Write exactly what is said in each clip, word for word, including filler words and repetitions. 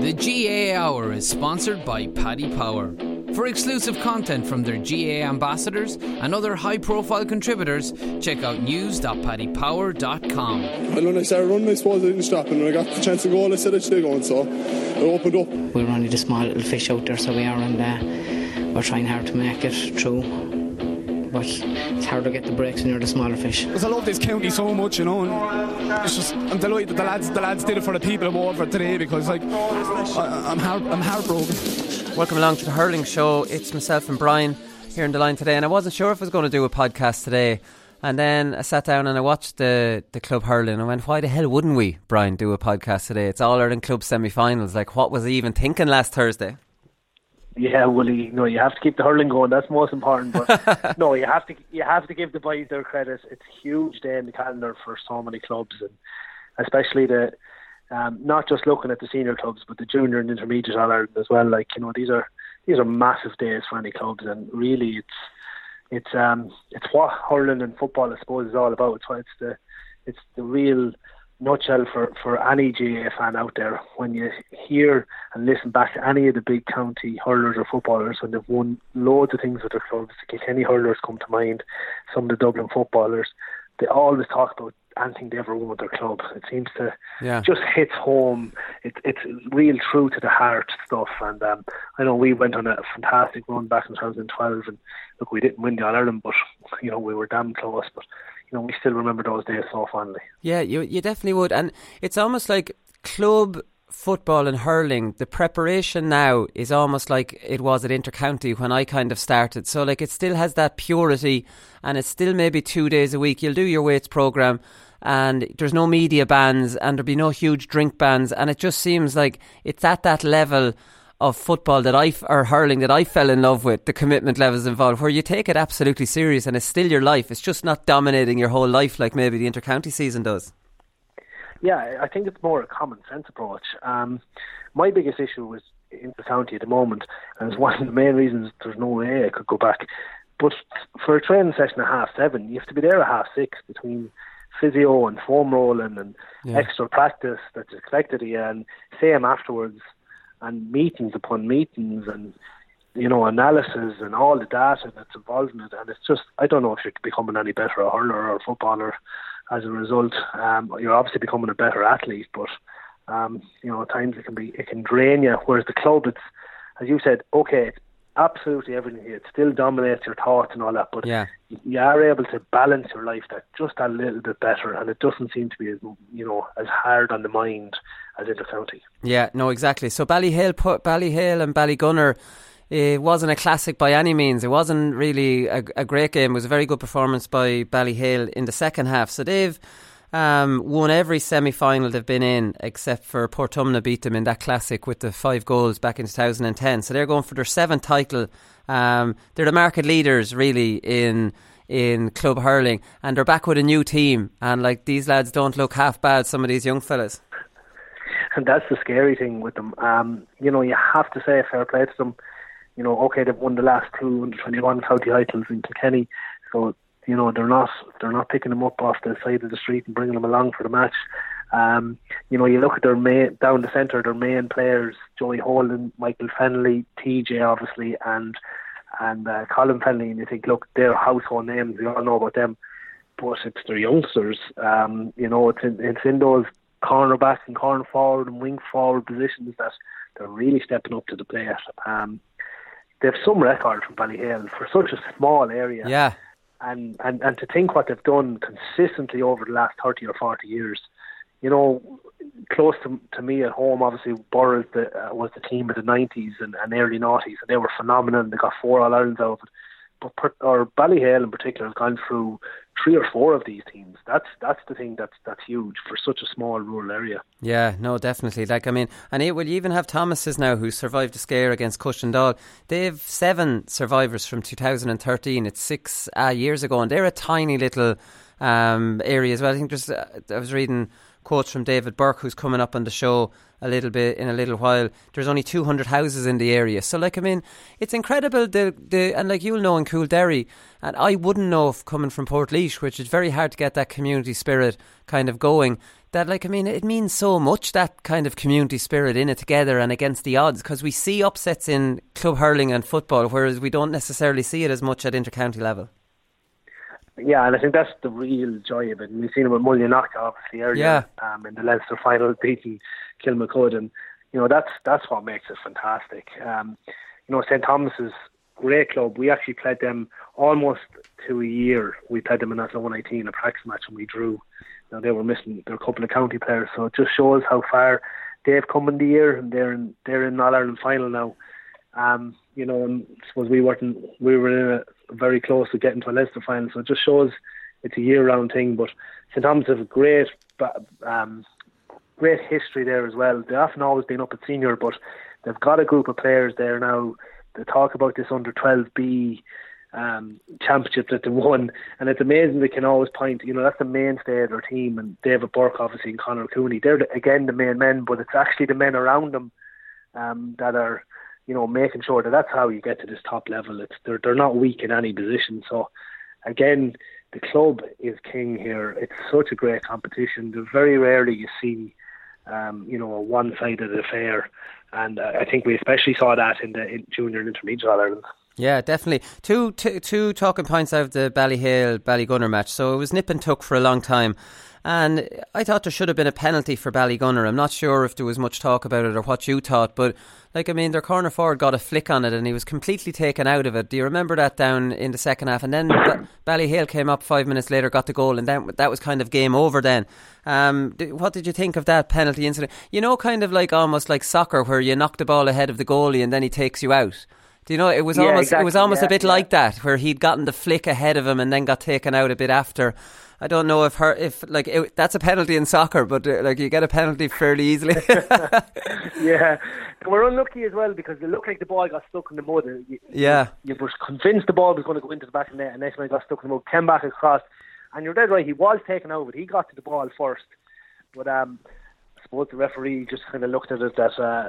The G A A Hour is sponsored by Paddy Power. For exclusive content from their G A A ambassadors and other high-profile contributors, check out news dot paddy power dot com. And when I started running, I suppose I didn't stop, and when I got the chance to go, I said I'd stay going, so I opened up. We're only the small little fish out there, so we are, and uh, we're trying hard to make it through. But it's hard to get the breaks when you're the smaller fish. Because I love this county so much, you know, and it's just, I'm delighted that the lads, the lads did it for the people of Waterford today, because like I, I'm heart, I'm heartbroken. Welcome along to the Hurling Show. It's myself and Brian here in the line today, and I wasn't sure if I was going to do a podcast today, and then I sat down and I watched the, the club hurling and I went, why the hell wouldn't we, Brian, do a podcast today? It's All Ireland Club semi-finals. Like, what was I even thinking last Thursday? Yeah, well, you know, you have to keep the hurling going. That's most important. But no, you have to you have to give the boys their credit. It's a huge day in the calendar for so many clubs, and especially the um, not just looking at the senior clubs, but the junior and intermediate All Ireland as well. Like, you know, these are these are massive days for any clubs, and really, it's it's um it's what hurling and football, I suppose, is all about. It's what it's the it's the real nutshell for, for any G A A fan out there. When you hear and listen back to any of the big county hurlers or footballers when they've won loads of things with their clubs, the Kilkenny hurlers come to mind, some of the Dublin footballers, they always talk about anything they ever won with their club. It seems to yeah. just hits home. It, it's real true to the heart stuff. And um, I know we went on a fantastic run back in twenty twelve, and look, we didn't win the All Ireland, but you know, we were damn close. But you know, we still remember those days so fondly. Yeah, you you definitely would. And it's almost like club football and hurling, the preparation now is almost like it was at Intercounty when I kind of started. So like it still has that purity, and it's still maybe two days a week. You'll do your weights programme, and there's no media bans, and there'll be no huge drink bans, and it just seems like it's at that level of football that I, or hurling, that I fell in love with, the commitment levels involved, where you take it absolutely serious and it's still your life. It's just not dominating your whole life like maybe the Intercounty season does. Yeah, I think it's more a common sense approach. Um, my biggest issue was Intercounty at the moment, and it's one of the main reasons there's no way I could go back. But for a training session at half seven, you have to be there at half six between physio and foam rolling and yeah. extra practice that's expected of you, and same afterwards, and meetings upon meetings, and you know, analysis and all the data that's involved in it. And it's just, I don't know if you're becoming any better a hurler or a footballer as a result. Um, you're obviously becoming a better athlete, but um, you know, at times it can be, it can drain you. Whereas the club, it's, as you said, okay, it's absolutely everything. It still dominates your thoughts and all that, but yeah. you are able to balance your life that just a little bit better, and it doesn't seem to be as, you know, as hard on the mind as Intercounty. Yeah, no, exactly. So Ballyhale, put Ballyhale and Ballygunner, it wasn't a classic by any means. It wasn't really a, a great game. It was a very good performance by Ballyhale in the second half. So they've um, won every semi-final they've been in, except for Portumna beat them in that classic with the five goals back in two thousand ten. So they're going for their seventh title. Um, they're the market leaders really in in club hurling, and they're back with a new team. And like, these lads don't look half bad, some of these young fellas. And that's the scary thing with them. Um, you know, you have to say fair play to them. You know, okay, they've won the last two under twenty-one county titles in Kilkenny, so you know they're not they're not picking them up off the side of the street and bringing them along for the match. Um, you know, you look at their main, down the centre, their main players: Joey Holden, Michael Fennelly, T J, obviously, and and uh, Colin Fennelly, and you think, look, they're household names. We all know about them, but it's their youngsters. Um, you know, it's in, it's in those cornerback and corner forward and wing forward positions that they're really stepping up to the plate. Um, they have some record from Ballyhale for such a small area. Yeah. And, and, and to think what they've done consistently over the last thirty or forty years. You know, close to to me at home, obviously, Burroughs the, uh, was the team of the nineties and, and early noughties, and they were phenomenal, and they got four All-Irelands out of it. But per, or Ballyhale in particular has gone through three or four of these teams. That's that's the thing that's that's huge for such a small rural area. Yeah, no, definitely. Like, I mean, and it will even have Thomas's now, who survived a scare against Cushendall. They have seven survivors from two thousand thirteen. It's six uh, years ago, and they're a tiny little um, area as well. I think there's, uh, I was reading quotes from David Burke, who's coming up on the show a little bit in a little while. There's only two hundred houses in the area, so like, I mean, it's incredible. The the and like, you'll know in Coolderry, and I wouldn't know if coming from Portlaoise, which is very hard to get that community spirit kind of going, that, like, I mean, it means so much, that kind of community spirit in it together and against the odds, because we see upsets in club hurling and football, whereas we don't necessarily see it as much at inter-county level. Yeah, and I think that's the real joy of it. And we've seen it with Mullinock obviously earlier yeah. um, in the Leinster final, beating Kilmacud, and you know that's that's what makes it fantastic. Um, you know, Saint Thomas's great club. We actually played them almost to a year. We played them in Athlone nineteen, a practice match, and we drew. You know, they were missing their couple of county players, so it just shows how far they've come in the year, and they're in they're in All Ireland final now. Um, you know, and I suppose we weren't we were in a very close to getting to a Leinster final, so it just shows it's a year-round thing. But Saint Thomas have a great, um, great history there as well. They've often always been up at senior, but they've got a group of players there now. They talk about this under twelve B um, championship that they won, and it's amazing they can always point. You know, that's the mainstay of their team, and David Burke obviously and Conor Cooney. They're the, again the main men, but it's actually the men around them um, that are, you know, making sure that that's how you get to this top level. It's they're they're not weak in any position. So again, the club is king here. It's such a great competition. There's very rarely you see, um, you know, a one-sided affair, and uh, I think we especially saw that in the in junior and intermediate All Ireland. Yeah, definitely. Two, two, two talking points out of the Ballyhale Ballygunner match. So it was nip and tuck for a long time. And I thought there should have been a penalty for Ballygunner. I'm not sure if there was much talk about it or what you thought, but like, I mean, their corner forward got a flick on it and he was completely taken out of it. Do you remember that down in the second half? And then ba- Ballyhale came up five minutes later, got the goal, and then that was kind of game over then. Um, what did you think of that penalty incident? You know, kind of like almost like soccer where you knock the ball ahead of the goalie and then he takes you out. Do you know, it was yeah, almost exactly. it was almost yeah, a bit yeah. like that, where he'd gotten the flick ahead of him and then got taken out a bit after. I don't know if her if like it, that's a penalty in soccer, but uh, like you get a penalty fairly easily. Yeah, they were unlucky as well because it looked like the ball got stuck in the mud. You, yeah, you, you were convinced the ball was going to go into the back of the net, and next time it got stuck in the mud, came back across, and you're dead right. He was taken out, but he got to the ball first. But um, I suppose the referee just kind of looked at it that uh,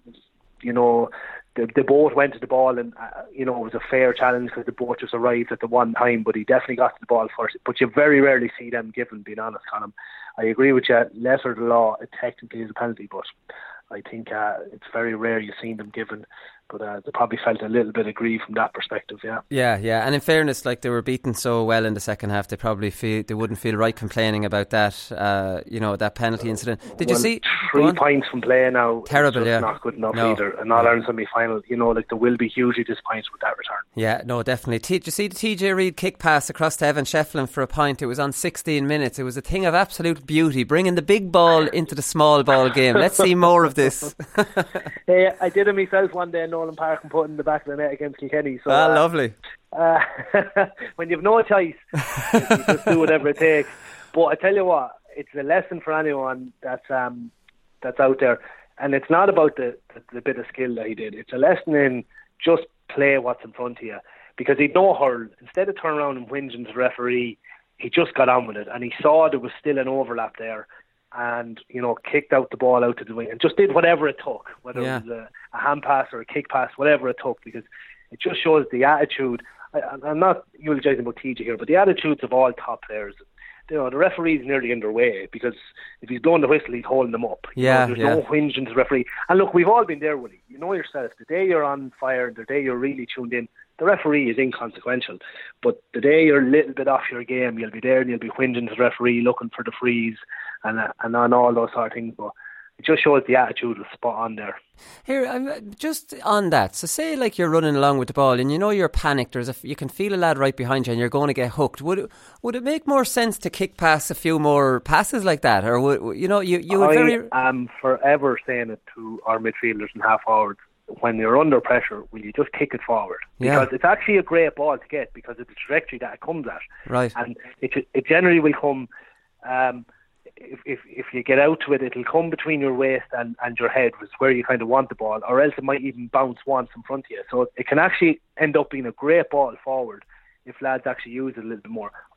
you know. The, the boat went to the ball, and uh, you know, it was a fair challenge because the boat just arrived at the one time, but he definitely got to the ball first. But you very rarely see them given, being honest, Colin. I agree with you, letter the law, it technically is a penalty, but I think uh, it's very rare you've seen them given. But uh, they probably felt a little bit aggrieved from that perspective, yeah. Yeah, yeah. And in fairness, like, they were beaten so well in the second half, they probably feel they wouldn't feel right complaining about that, uh, you know, that penalty incident. Did well, you see? Three points from play now. Terrible, is just yeah. not good enough no. either. An All Ireland semi final, you know, like they will be hugely disappointed with that return. Yeah, no, definitely. T- did you see the T J Reid kick pass across to Evan Shefflin for a point? It was on sixteen minutes. It was a thing of absolute beauty, bringing the big ball into the small ball game. Let's see more of this. Hey, I did it myself one day in Nolan Park and put it in the back of the net against Kilkenny. So, ah, uh, lovely. Uh, when you have no choice, you just do whatever it takes. But I tell you what, it's a lesson for anyone that's um, that's out there, and it's not about the, the, the bit of skill that he did. It's a lesson in just play what's in front of you, because he'd no hurl. Instead of turning around and whinging to the referee, he just got on with it, and he saw there was still an overlap there, and, you know, kicked out the ball out to the wing and just did whatever it took, whether yeah. it was a, a hand pass or a kick pass, whatever it took, because it just shows the attitude. I, I'm not eulogizing about T J here, but the attitudes of all top players. You know, the referee's nearly in their way, because if he's blowing the whistle, he's holding them up. Yeah, you know, there's yeah. no whinging to the referee. And look, we've all been there, Willie. You know yourself, the day you're on fire, the day you're really tuned in, the referee is inconsequential. But the day you're a little bit off your game, you'll be there and you'll be whinging to the referee, looking for the freeze and uh, and on all those sort of things. But it just shows the attitude was spot on there. Here, I'm just on that. So say like you're running along with the ball and you know you're panicked. There's a, you can feel a lad right behind you and you're going to get hooked. Would it, would it make more sense to kick past a few more passes like that? Or, would, you know, you, you would I very... am forever saying it to our midfielders and half forwards. When you're under pressure, will you just kick it forward? Because yeah. it's actually a great ball to get, because of the trajectory that it comes at. Right. And it it generally will come, um, if, if if you get out to it, it'll come between your waist and, and your head, which is where you kind of want the ball, or else it might even bounce once in front of you. So it can actually end up being a great ball forward if lads actually use it a little bit more.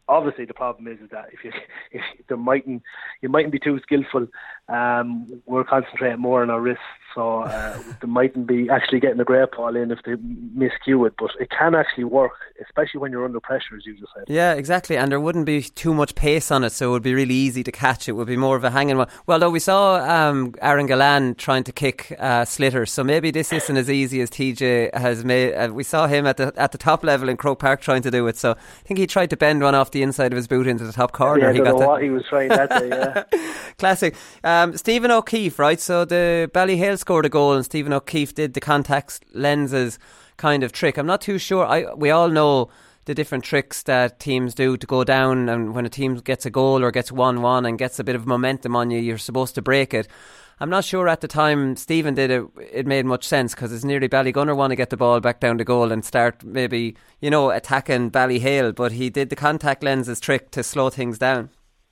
obviously the problem is, is that if you if there mightn't you mightn't be too skillful. Um, we're concentrating more on our wrists, so uh, they mightn't be actually getting the great ball in if they miscue it. But it can actually work, especially when you're under pressure, as you just said. Yeah, exactly. And there wouldn't be too much pace on it, so it would be really easy to catch. It would be more of a hanging one. Well, though we saw um, Aaron Gillan trying to kick uh, Slitter, so maybe this isn't as easy as T J has made. Uh, we saw him at the at the top level in Croke Park trying to do it. So I think he tried to bend one off the inside of his boot into the top corner. Yeah, I he don't got know that. what he was trying that day. Yeah. Classic. Um, Stephen O'Keefe, right? So the Ballyhale scored a goal, and Stephen O'Keefe did the contact lenses kind of trick. I'm not too sure. I we all know the different tricks that teams do to go down, and when a team gets a goal or gets one one and gets a bit of momentum on you, you're supposed to break it. I'm not sure at the time Stephen did it, it made much sense, because it's nearly Ballygunner want to get the ball back down to goal and start maybe, you know, attacking Ballyhale, but he did the contact lenses trick to slow things down.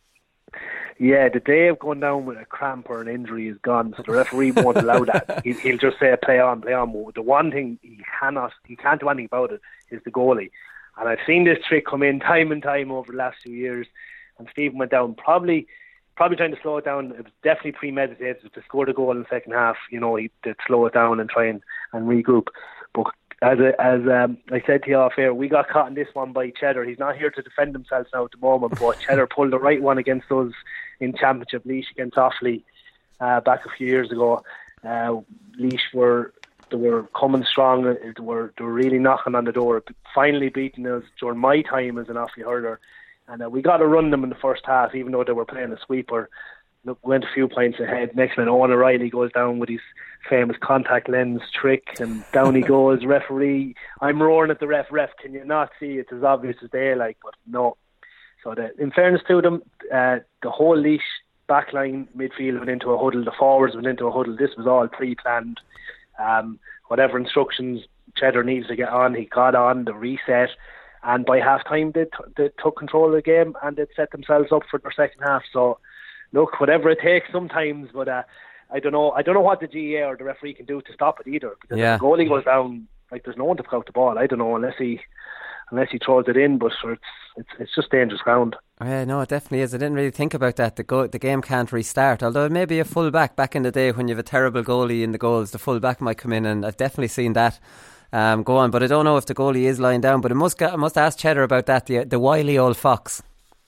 Yeah, the day of going down with a cramp or an injury is gone, so the referee won't allow that. He, he'll just say play on, play on. The one thing he cannot, he can't do anything about it is the goalie. And I've seen this trick come in time and time over the last few years, and Stephen went down probably probably trying to slow it down. It was definitely premeditated. To score the goal in the second half, you know, he did slow it down and try and, and regroup. But as a, as um, I said to you off air, we got caught in this one by Cheddar. He's not here to defend himself now at the moment, but Cheddar pulled the right one against us in Championship. Laois against Offaly uh, back a few years ago. Uh, Laois were they were coming strong. They were they were really knocking on the door. Finally beating us during my time as an Offaly hurler. And uh, we got to run them in the first half, even though they were playing a sweeper. Look, went a few points ahead. Next minute, Owen O'Reilly goes down with his famous contact lens trick, and down he goes. Referee, I'm roaring at the ref. Ref, can you not see? It's as obvious as day, like, but no. So, the, in fairness to them, uh, the whole Laois backline midfield went into a huddle. The forwards went into a huddle. This was all pre-planned. Um, whatever instructions Cheddar needs to get on, he got on the reset. And by half time, they, t- they took control of the game and they set themselves up for their second half. So, look, whatever it takes sometimes, but uh, I don't know. I don't know what the G A A or the referee can do to stop it either. Because yeah. if the goalie goes down, like there's no one to pick out the ball. I don't know unless he unless he throws it in, but it's it's it's just dangerous ground. Yeah, no, it definitely is. I didn't really think about that. The go- the game can't restart. Although maybe a full back back in the day when you have a terrible goalie in the goals, the full back might come in, and I've definitely seen that. Um, go on, but I don't know if the goalie is lying down. But I must, I must ask Cheddar about that. The the wily old fox.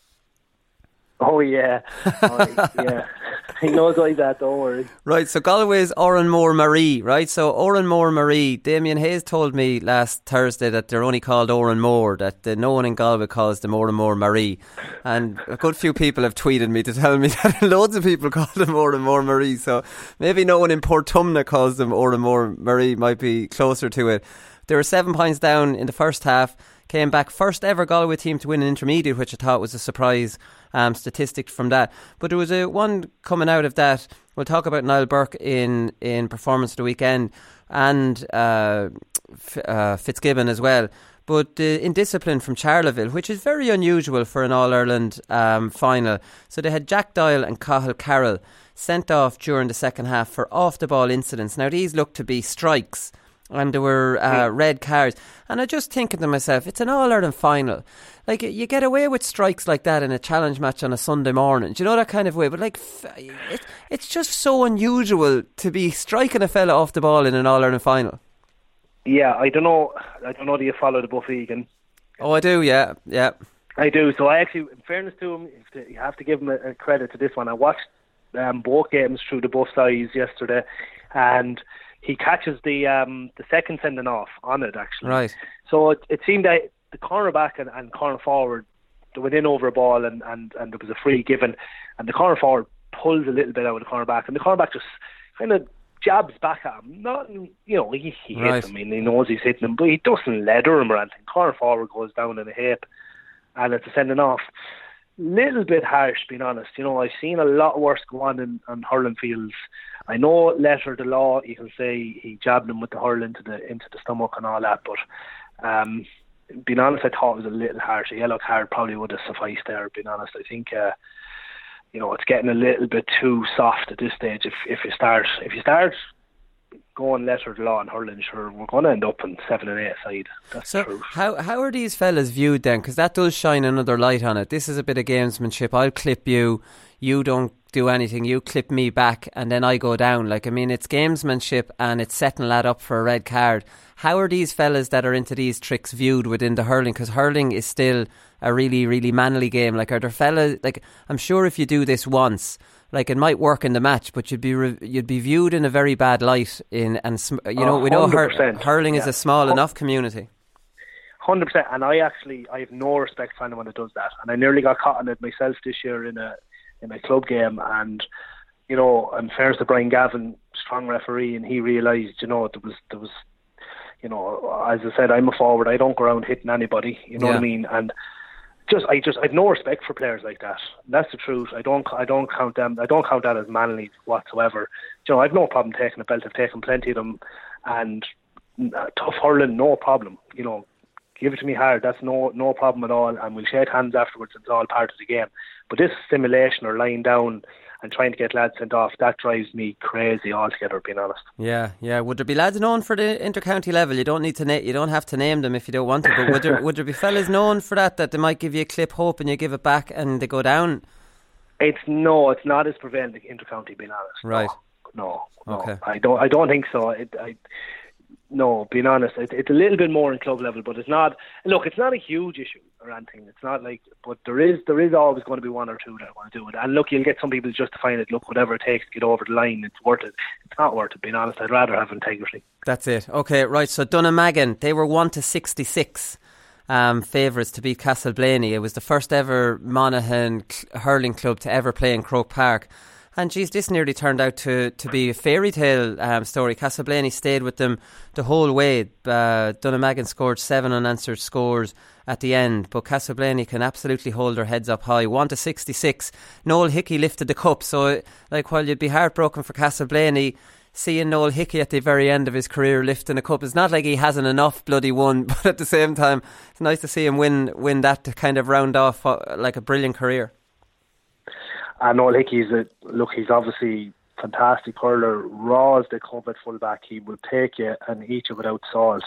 Oh yeah, oh, yeah. He knows like that. Don't worry. Right, so Galway's Oran Moore Marie. Right, so Oran Moore Marie. Damien Hayes told me last Thursday that they're only called Oran Moore. That uh, no one in Galway calls them Oran Moore Marie. And a good few people have tweeted me to tell me that loads of people call them Oran Moore Marie. So maybe no one in Portumna calls them Oran Moore Marie. Might be closer to it. They were seven points down in the first half. Came back first ever Galway team to win an intermediate, which I thought was a surprise um, statistic from that. But there was a one coming out of that. We'll talk about Niall Burke in, in performance of the weekend, and uh, F- uh, Fitzgibbon as well. But uh, in discipline from Charleville, which is very unusual for an All-Ireland um, final. So they had Jack Doyle and Cathal Carroll sent off during the second half for off-the-ball incidents. Now these look to be strikes, and there were uh, red cards. And I just thinking to myself, it's an All-Ireland final. Like, you get away with strikes like that in a challenge match on a Sunday morning. Do you know that kind of way? But, like, it, it's just so unusual to be striking a fella off the ball in an All-Ireland final. Yeah, I don't know. I don't know, do you follow the Buff Egan? Oh, I do, yeah, yeah. I do. So I actually, in fairness to him, you have to give him a, a credit to this one. I watched um, both games through the Buff's eyes yesterday, and he catches the um, the second sending off on it, actually. Right. So it, it seemed that the cornerback and, and corner forward, they went in over a ball, and, and, and there was a free given, and the corner forward pulls a little bit out of the cornerback, and the cornerback just kind of jabs back at him. Not, you know, he, he right. hits him, and he knows he's hitting him, but he doesn't leather him or anything. Corner forward goes down in a hip, and it's a sending off. Little bit harsh, being honest. You know, I've seen a lot worse go on in, on hurling fields. I know, letter of the law, you can say he jabbed him with the hurl into the into the stomach and all that, but um, being honest, I thought it was a little harsh. A yellow card probably would have sufficed there, being honest. I think, uh, you know, it's getting a little bit too soft at this stage. If if you start if you start going letter of the law in hurling, sure, we're going to end up in seven and eight side. That's so the truth. how how are these fellas viewed then? Because that does shine another light on it. This is a bit of gamesmanship. I'll clip you, you don't do anything, you clip me back, and then I go down. Like, I mean, it's gamesmanship and it's setting a lad up for a red card. How are these fellas that are into these tricks viewed within the hurling? Because hurling is still a really, really manly game. Like, are there fellas, like, I'm sure if you do this once, like, it might work in the match, but you'd be re- you'd be viewed in a very bad light. In and you know, we know hur- hurling yeah. is a small enough community. one hundred percent, and I actually I have no respect for anyone that does that, and I nearly got caught on it myself this year in a in a club game, and you know, in fairness to Brian Gavin, strong referee, and he realised, you know, there was there was, you know, as I said, I'm a forward, I don't go around hitting anybody, you know yeah. what I mean, and. Just, I just, I've no respect for players like that. That's the truth. I don't, I don't count them. I don't count that as manly whatsoever. You know, I've no problem taking a belt. I've taken plenty of them, and uh, tough hurling, no problem. You know, give it to me hard. That's no, no problem at all. And we'll shake hands afterwards. It's all part of the game. But this simulation or lying down and trying to get lads sent off, that drives me crazy altogether, being honest. Yeah, yeah. Would there be lads known for the inter-county level? You don't need to na- you don't have to name them if you don't want to, but would there would there be fellas known for that, that they might give you a clip hope and you give it back and they go down? It's no, it's not as prevalent in inter-county, being honest. Right. No, no, okay. no. I don't I don't think so. It, I No, being honest, it, it's a little bit more in club level, but it's not. Look, it's not a huge issue or anything. It's not like, but there is there is always going to be one or two that want to do it. And look, you'll get some people justifying it. Look, whatever it takes to get over the line, it's worth it. It's not worth it. Being honest, I'd rather have integrity. That's it. Okay, right. So Dunnamaggin, they were one to sixty-six um, favourites to beat Castleblaney. It was the first ever Monaghan hurling club to ever play in Croke Park. And geez, this nearly turned out to, to be a fairy tale um, story. Castleblaney stayed with them the whole way. Uh, Dunnamaggin scored seven unanswered scores at the end, but Castleblaney can absolutely hold their heads up high. one to sixty-six. Noel Hickey lifted the cup. So, like, while you'd be heartbroken for Castleblaney, seeing Noel Hickey at the very end of his career lifting a cup, it's not like he hasn't enough bloody won, but at the same time, it's nice to see him win win that to kind of round off uh, like a brilliant career. And Noel Hickey's a look. He's obviously fantastic hurler. Raw as they come at fullback, he will take you and eat you without salt.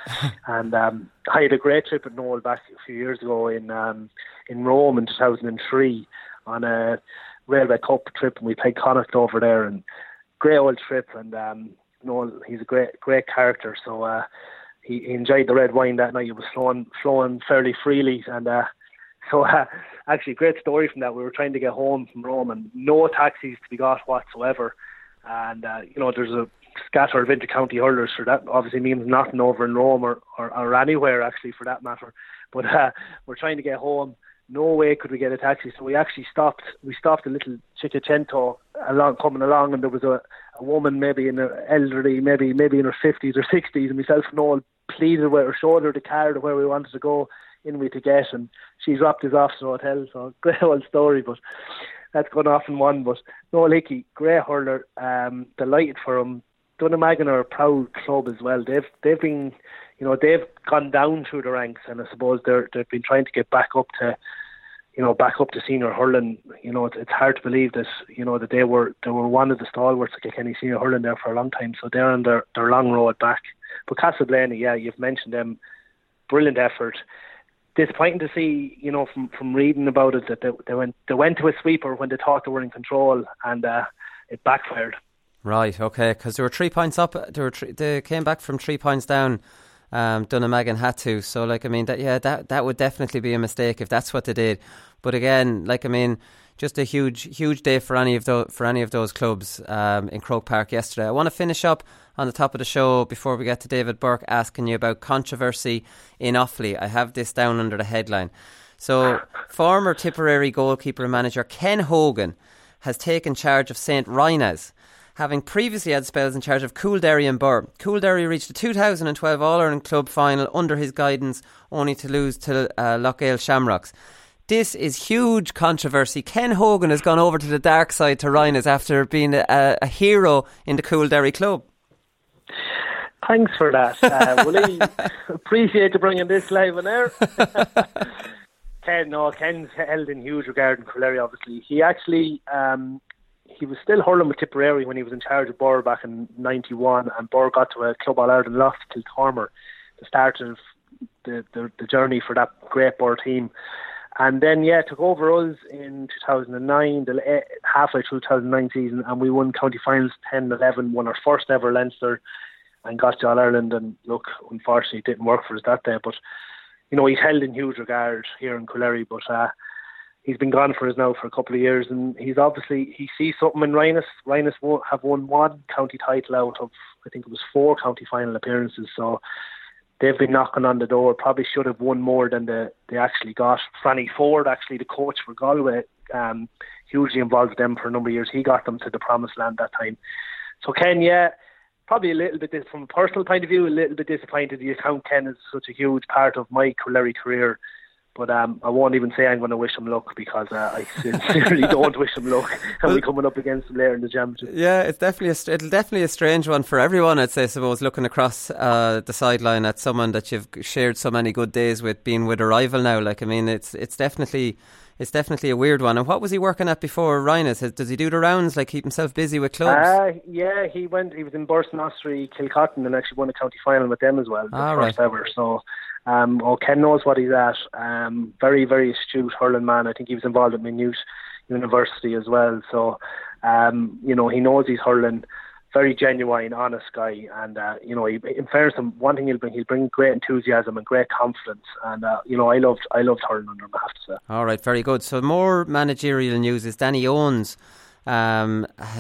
and um, I had a great trip with Noel back a few years ago in um, in Rome in two thousand three on a Railway Cup trip, and we played Connacht over there. And great old trip. And um, Noel, he's a great great character. So uh, he, he enjoyed the red wine that night. It was flowing flowing fairly freely, and. Uh, So, uh, actually, a great story from that. We were trying to get home from Rome and no taxis to be got whatsoever. And, uh, you know, there's a scatter of inter-county hurlers, so that obviously means nothing over in Rome or, or, or anywhere, actually, for that matter. But uh, we're trying to get home. No way could we get a taxi. So we actually stopped. We stopped a little Cinquecento along, coming along, and there was a, a woman maybe in her elderly, maybe maybe in her fifties or sixties, and myself and Noel pleaded with her, showed her the car to where we wanted to go. In we to get, and she dropped us off to the hotel. So great old story, but that's gone off in one. But Noel Hickey, great hurler, um, delighted for him. Dunnamaggin are a proud club as well. They've they've been, you know, they've gone down through the ranks, and I suppose they're they've been trying to get back up to, you know, back up to senior hurling. You know, it's, it's hard to believe that, you know, that they were they were one of the stalwarts of Kilkenny senior hurling there for a long time. So they're on their their long road back. But Castleblaney, yeah, you've mentioned them, brilliant effort. Disappointing to see, you know, from, from reading about it, that they, they went they went to a sweeper when they thought they were in control, and uh, it backfired. Right, okay, because they were three points up. They were three, they came back from three points down. Um, Dunnamaggin had to. So, like, I mean, that yeah, that that would definitely be a mistake if that's what they did. But again, like, I mean, just a huge, huge day for any of those for any of those clubs um, in Croke Park yesterday. I want to finish up on the top of the show before we get to David Burke asking you about controversy in Offaly. I have this down under the headline. So, former Tipperary goalkeeper and manager Ken Hogan has taken charge of Saint Rynagh's, having previously had spells in charge of Coolderry and Burr. Coolderry reached the two thousand twelve All-Ireland Club final under his guidance, only to lose to uh, Lochgale Shamrocks. This is huge controversy. Ken Hogan has gone over to the dark side to Rynagh's after being a, a hero in the Coolderry club. Thanks for that, uh, Willie. Appreciate you bringing this live on air. Ken, no, Ken's held in huge regard in Coolderry, obviously. He actually, um, he was still hurling with Tipperary when he was in charge of Burr back in ninety-one, and Burr got to a Club All-Ireland loss to Kilcormac, the start of the, the, the journey for that great Burr team. And then, yeah, took over us in two thousand nine, the, halfway through two thousand nine season, and we won county finals ten eleven, won our first ever Leinster, and got to All-Ireland. And look, unfortunately, it didn't work for us that day. But, you know, he's held in huge regard here in Coollerry, but uh, he's been gone for us now for a couple of years, and he's obviously, he sees something in Rhinus. Rhinus won't have won one county title out of, I think it was four county final appearances, so they've been knocking on the door. Probably should have won more than the, they actually got. Franny Ford, actually the coach for Galway, um, hugely involved with them for a number of years. He got them to the promised land that time. So Ken, yeah, probably a little bit, from a personal point of view, a little bit disappointed. The account Ken is such a huge part of my Coollerry career. But um, I won't even say I'm going to wish him luck, because uh, I sincerely don't wish him luck. And we're coming up against him later in the championship. Yeah, it's definitely a, it'll definitely a strange one for everyone, I'd say, I suppose, looking across uh, the sideline at someone that you've shared so many good days with, being with a rival now. Like, I mean, it's it's definitely it's definitely a weird one. And what was he working at before Rhinus? Does he do the rounds, like keep himself busy with clubs? Uh, yeah, he went. He was in Burson Ossory, Kilcotton, and actually won a county final with them as well, the ah, first right. ever. So. Um, oh, Ken knows what he's at. Um, very, very astute hurling man. I think he was involved at Maynooth University as well. So, um, you know, he knows he's hurling. Very genuine, honest guy. And, uh, you know, he, in fairness to him, one thing he'll bring, he'll bring great enthusiasm and great confidence. And, uh, you know, I loved, I loved hurling under him, I have to say. All right, very good. So more managerial news is Danny Owens um,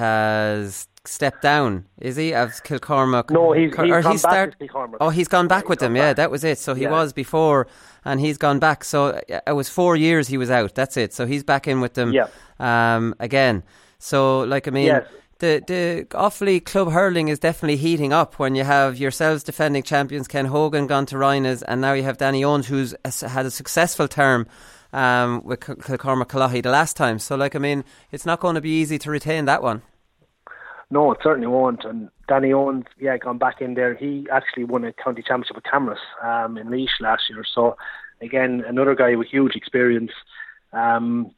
has stepped down, is he, as Kilcormac? No, he's, he's or gone he's back start- to Kilcormac. Oh, he's gone back yeah, with them, gone yeah, back. that was it. So he yeah. was before, and he's gone back. So it was four years he was out, that's it. So he's back in with them yeah. um, again. So, like, I mean, yes. the, the Offaly club hurling is definitely heating up when you have yourselves defending champions, Ken Hogan gone to Rhinus, and now you have Danny Owens, who's had a successful term um, with Kilcormac Callaghy the last time. So, like, I mean, it's not going to be easy to retain that one. No, it certainly won't. And Danny Owens, yeah, gone back in there. He actually won a county championship with Camrus um, in Laois last year. So, again, another guy with huge experience. Um,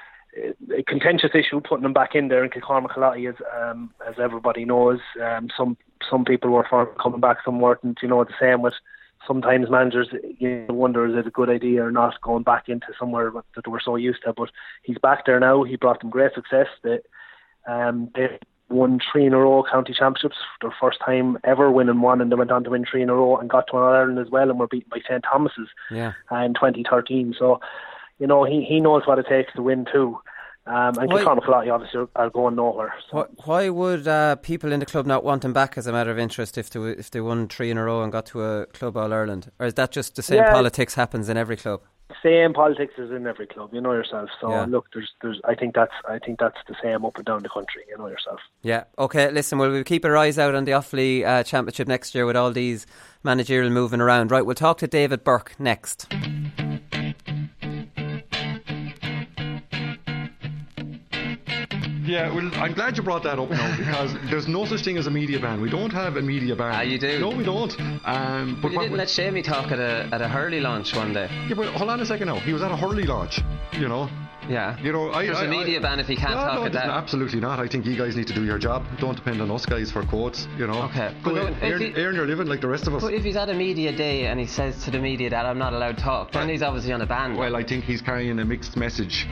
a contentious issue putting him back in there in Kilcormac Callaghy, as um, as everybody knows. Um, some some people were for coming back, some weren't. You know, the same with sometimes managers. You wonder, is it a good idea or not going back into somewhere that they were so used to. But he's back there now. He brought them great success. They, um, they won three in a row county championships, their first time ever winning one, and they went on to win three in a row and got to All-Ireland as well, and were beaten by Saint Thomas's yeah. uh, in twenty thirteen. So, you know, he, he knows what it takes to win too. Um, and Kilcormac Callaghy obviously are, are going nowhere. So. Why would uh, people in the club not want him back as a matter of interest if they if they won three in a row and got to a club All-Ireland? Or is that just the same yeah. politics happens in every club? Same politics as in every club, you know yourself. So yeah. look, there's, there's. I think that's, I think that's the same up and down the country. You know yourself. Yeah. Okay. Listen, well, we'll keep our eyes out on the Offaly uh, Championship next year with all these managerial moving around. Right. We'll talk to David Burke next. Yeah, well, I'm glad you brought that up now, because there's no such thing as a media ban. We don't have a media ban. Ah, you do? No, we don't. Um, but, but you didn't let Shamey talk at a at a Hurley launch one day. Yeah, but hold on a second now. He was at a Hurley launch, you know. Yeah. You know, I, there's I, a media I, ban if he can't no, talk no, at that. Absolutely not. I think you guys need to do your job. Don't depend on us guys for quotes, you know. Okay. Go but earn, if he, earn your living like the rest of us. But if he's at a media day and he says to the media that I'm not allowed to talk, then he's obviously on a ban. Well, I think he's carrying a mixed message.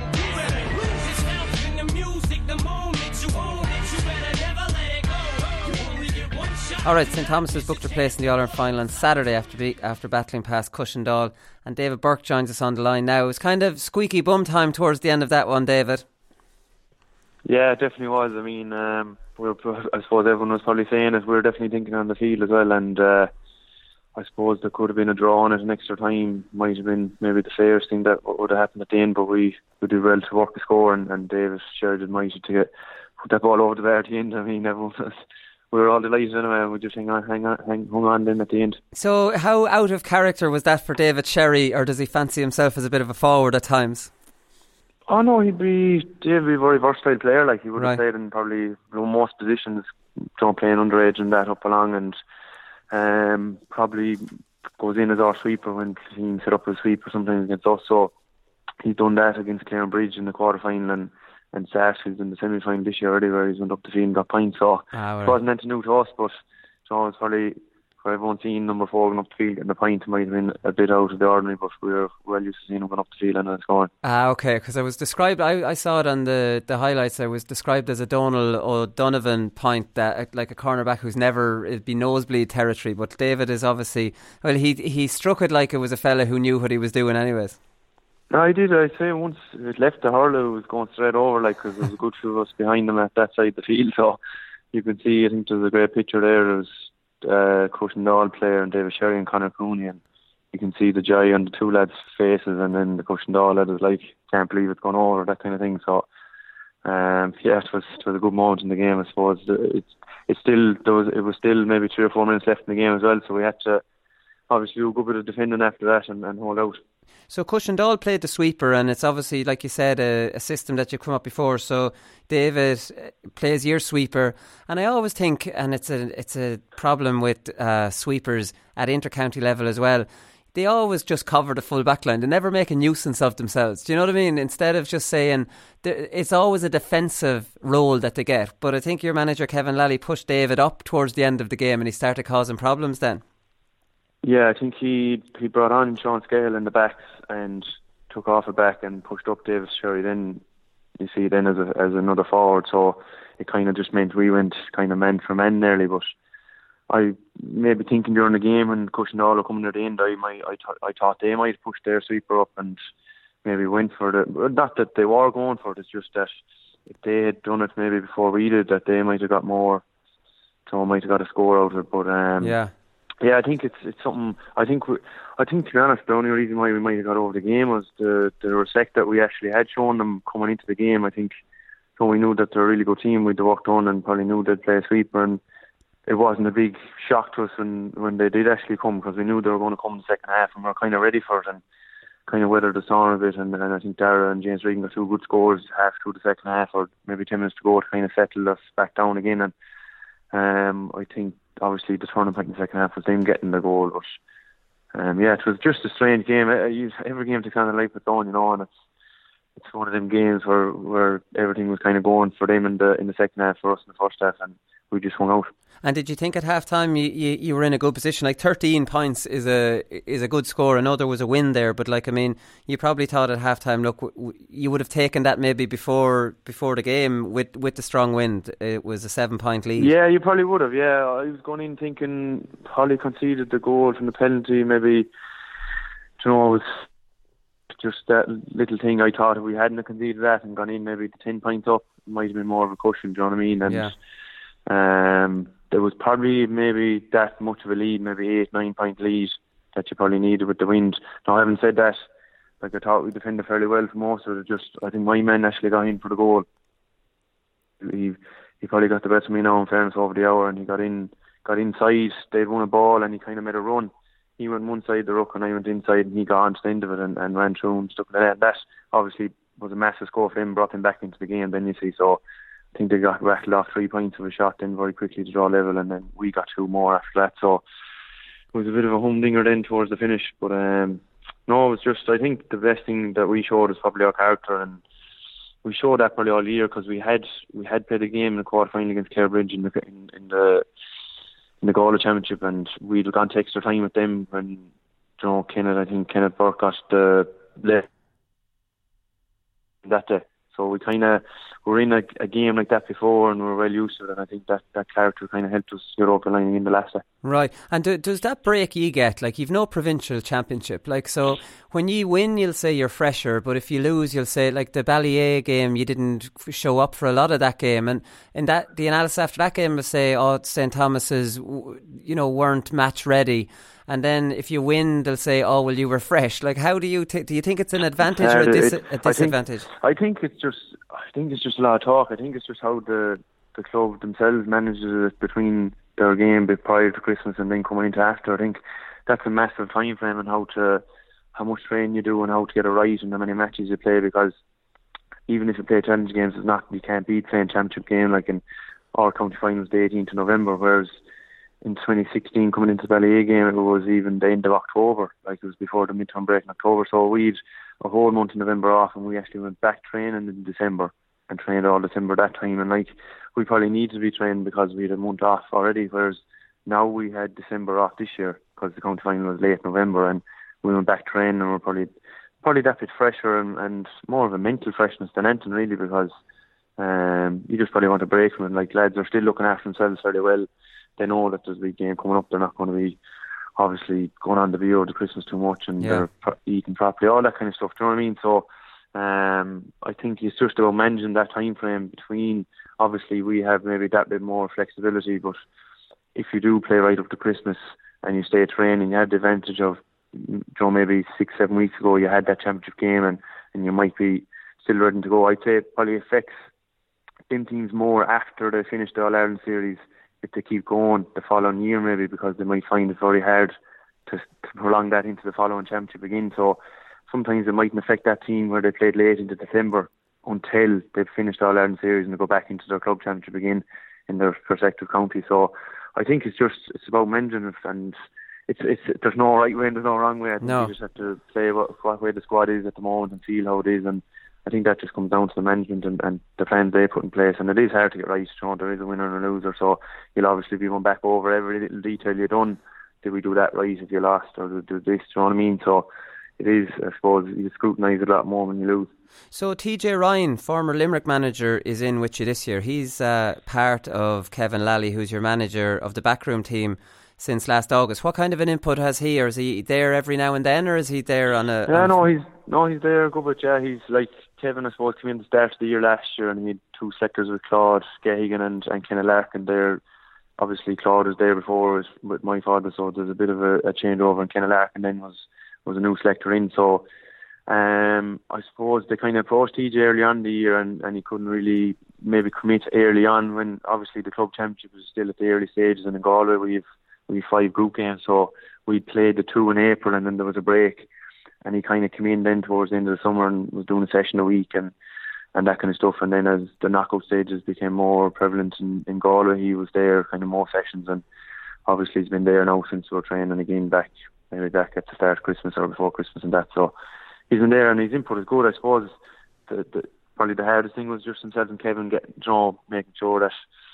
Alright, Saint Thomas's booked their place in the All-Ireland final on Saturday after be, after battling past Cushendall, and David Burke joins us on the line now. It was kind of squeaky bum time towards the end of that one, David. Yeah, it definitely was. I mean, um, we were, I suppose everyone was probably saying it. We were definitely thinking on the field as well, and uh, I suppose there could have been a draw on it in extra time. Might have been maybe the fairest thing that would have happened at the end, but we, we did well to work the score, and, and David Sheridan mighty to get put that ball over the bar at the end. I mean, everyone was... We were all delighted anyway. We just hang on, hang on, hang, hung on then at the end. So, how out of character was that for David Sherry, or does he fancy himself as a bit of a forward at times? Oh no, he'd be, he'd be a very versatile player. Like he would have right. played in probably you know, most positions, don't playing underage and that up along, and um, probably goes in as our sweeper when teams set up a sweeper sometimes against us. So he's done that against Clarenbridge in the quarter final, and and Sarsfields in the semi-final this year already, where he's went up the field and got points. So ah, well. It wasn't anything new to us, but you know, it's probably for everyone seeing number four going up the field and the point might have been a bit out of the ordinary, but we were well used to seeing him going up the field and then scoring. Ah, okay, because I was described, I, I saw it on the, the highlights, I was described as a Donal O'Donovan point, that like a cornerback who's never, it'd be nosebleed territory, but David is obviously, well, he he struck it like it was a fella who knew what he was doing anyways. No, I did. I'd say once it left the hurler, it was going straight over, like, because there was a good few of us behind him at that side of the field, so you can see, I think there's a great picture there. There was uh, Cushendall player and David Sherry and Conor Cooney, and you can see the joy on the two lads' faces, and then the Cushendall lad was like, can't believe it's gone over, that kind of thing. So, um, yeah, it was, it was a good moment in the game, I suppose. It, it still there was it was still maybe three or four minutes left in the game as well, so we had to obviously do a good bit of defending after that and, and hold out. So Cushendall played the sweeper, and it's obviously, like you said, a, a system that you've come up before. So David plays your sweeper, and I always think, and it's a it's a problem with uh, sweepers at intercounty level as well, they always just cover the full back line. They never make a nuisance of themselves. Do you know what I mean? Instead of just saying, it's always a defensive role that they get. But I think your manager, Kevin Lally, pushed David up towards the end of the game and he started causing problems then. Yeah, I think he he brought on Sean Scale in the backs and took off a back and pushed up David Sherry. Then you see then as a, as another forward. So it kind of just meant we went kind of man for man nearly. But I maybe thinking during the game when Cushendall were coming at the end, I might I, th- I thought they might push their sweeper up and maybe went for the. Not that they were going for it. It's just that if they had done it maybe before we did, that they might have got more. So might have got a score out of it. But um, yeah. Yeah, I think it's it's something. I think we, I think to be honest, the only reason why we might have got over the game was the the respect that we actually had shown them coming into the game. I think so. We knew that they're a really good team. We'd worked on and probably knew they'd play a sweeper, and it wasn't a big shock to us when when they did actually come, because we knew they were going to come in the second half, and we were kind of ready for it and kind of weathered the storm a bit. And, and I think Dara and James Regan got two good scores half through the second half, or maybe ten minutes to go, to kind of settle us back down again. And um, I think. Obviously, the turning point in the second half was them getting the goal, but um, yeah, it was just a strange game. Every game takes on a life of its own, you know, and it's it's one of them games where where everything was kind of going for them in the in the second half, for us in the first half, and we just hung out. And did you think at half time you, you, you were in a good position? Like thirteen points is a is a good score. I know there was a win there, but like I mean, you probably thought at half time, look, w- w- you would have taken that maybe before before the game with, with the strong wind. It was a seven point lead. Yeah, you probably would have. Yeah, I was going in thinking Holly conceded the goal from the penalty. Maybe, you know, it was just that little thing. I thought if we hadn't conceded that and gone in maybe to ten points up, it might have been more of a cushion. Do you know what I mean? And yeah. Um, there was probably maybe that much of a lead, maybe eight, nine point lead that you probably needed with the wind. Now, having said that, like I thought we defended fairly well for most of it. Just I think my man actually got in for the goal. He he probably got the best of me now in fairness over the hour, and he got in, got inside. They'd won a ball, and he kind of made a run. He went one side of the ruck, and I went inside, and he got on to the end of it and, and ran through and stuck in the net. That obviously was a massive score for him, brought him back into the game. Then you see so. I think they got rattled off three points of a shot then very quickly to draw level, and then we got two more after that. So it was a bit of a humdinger then towards the finish. But um, no, it was just, I think the best thing that we showed was probably our character, and we showed that probably all year, because we had we had played a game in the quarter final against Carebridge in the in, in the in the Gala Championship, and we'd gone to extra time with them when, you know, Kenneth, I think Kenneth Burke got the left that day. So we kind of were in a, a game like that before, and we were well used to it, and I think that, that character kind of helped us get over the line in the last day. Right, and do, does that break you get? Like, you've no provincial championship, like, so when you win you'll say you're fresher, but if you lose you'll say, like the Ballyea game, you didn't show up for a lot of that game, and in that the analysis after that game will say, oh, Saint Thomas's, you know, weren't match ready. And then if you win, they'll say, "Oh, well, you were fresh." Like, how do you t- do? You think it's an advantage uh, or a, dis- it, a disadvantage? I think, I think it's just, I think it's just a lot of talk. I think it's just how the the club themselves manages it between their game prior to Christmas and then coming into after. I think that's a massive time frame, and how to how much training you do and how to get it right and how many matches you play. Because even if you play challenge games, it's not, you can't beat playing championship game like in our county finals the eighteenth of November, whereas in twenty sixteen, coming into the Ballyea game, it was even the end of October, like it was before the midterm break in October. So we had a whole month in November off, and we actually went back training in December, and trained all December that time. And like, we probably needed to be trained because we had a month off already, whereas now we had December off this year because the county final was late November, and we went back training, and we're probably probably that bit fresher and, and more of a mental freshness than anything really, because um, you just probably want a break from it. Like, lads are still looking after themselves fairly well. They know that there's a big game coming up. They're not going to be obviously going on the beer over the Christmas too much, and Yeah. they're pro- eating properly, all that kind of stuff. Do you know what I mean? So um, I think it's just about managing that time frame between. Obviously, we have maybe that bit more flexibility, but if you do play right up to Christmas and you stay training, you have the advantage of, you know, maybe six, seven weeks ago you had that championship game, and, and you might be still ready to go. I'd say it probably affects them teams more after they finish the All-Ireland series, if they keep going the following year maybe, because they might find it very hard to, to prolong that into the following championship again. So sometimes it mightn't affect that team where they played late into December until they've finished the All-Ireland series and they go back into their club championship again in their respective county. So I think it's just, it's about managing it, and it's, it's, there's no right way and there's no wrong way. I think No. you just have to say what, what way the squad is at the moment and feel how it is, and I think that just comes down to the management and, and the plans they put in place. And it is hard to get right. You know, there is a winner and a loser, so you'll obviously be going back over every little detail you've done. Did we do that right if you lost, or did we do this? Do you know what I mean? So it is, I suppose, you scrutinise it a lot more when you lose. So T J Ryan, former Limerick manager, is in with you this year. He's uh, part of Kevin Lally, who's your manager of the backroom team since last August. What kind of an input has he, or is he there every now and then, or is he there on a... Yeah, on no, a... he's no, he's there a good bit. Yeah, he's like Kevin, I suppose, came in the start of the year last year, and he had two selectors with Claude Skehagan and, and Kenna Larkin there. Obviously, Claude was there before was with my father, so there's a bit of a, a changeover, and Kenna Larkin then was, was a new selector in. So um, I suppose they kind of approached T J early on in the year, and, and he couldn't really maybe commit early on when obviously the club championship was still at the early stages, and in Galway we've we five group games, so we played the two in April, and then there was a break, and he kind of came in then towards the end of the summer and was doing a session a week and and that kind of stuff. And then as the knockout stages became more prevalent in, in Galway, he was there kind of more sessions, and obviously he's been there now since we were training again back maybe back at the start of Christmas or before Christmas and that. So he's been there, and his input is good. I suppose the, the probably the hardest thing was just himself and Kevin getting, you know, making sure that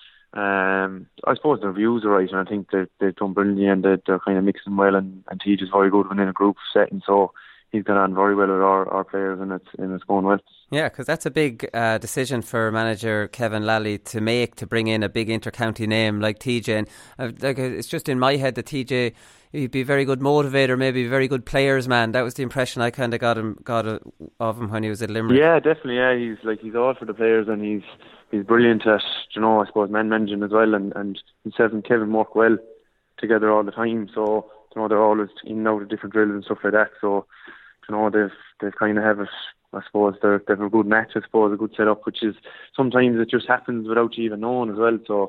Um, I suppose their views are right, and I think they've, they've done brilliantly, and they're, they're kind of mixing well, and, and T J's very good when in a group setting, so he's got on very well with our, our players, and it's and it's going well. Yeah, because that's a big uh, decision for manager Kevin Lally to make, to bring in a big inter-county name like T J. And uh, like, it's just in my head that T J, he'd be a very good motivator, maybe a very good players man. That was the impression I kind of got him got a, of him when he was at Limerick. Yeah, definitely. Yeah, he's like he's all for the players, and he's he's brilliant at, you know, I suppose man managing as well, and, and himself and Kevin work well together all the time. So, you know, they're always in and out of different drills and stuff like that. So, you know, they've they've kind of have it. I suppose they're, they have a good match, I suppose, a good setup, which is sometimes it just happens without you even knowing as well. So,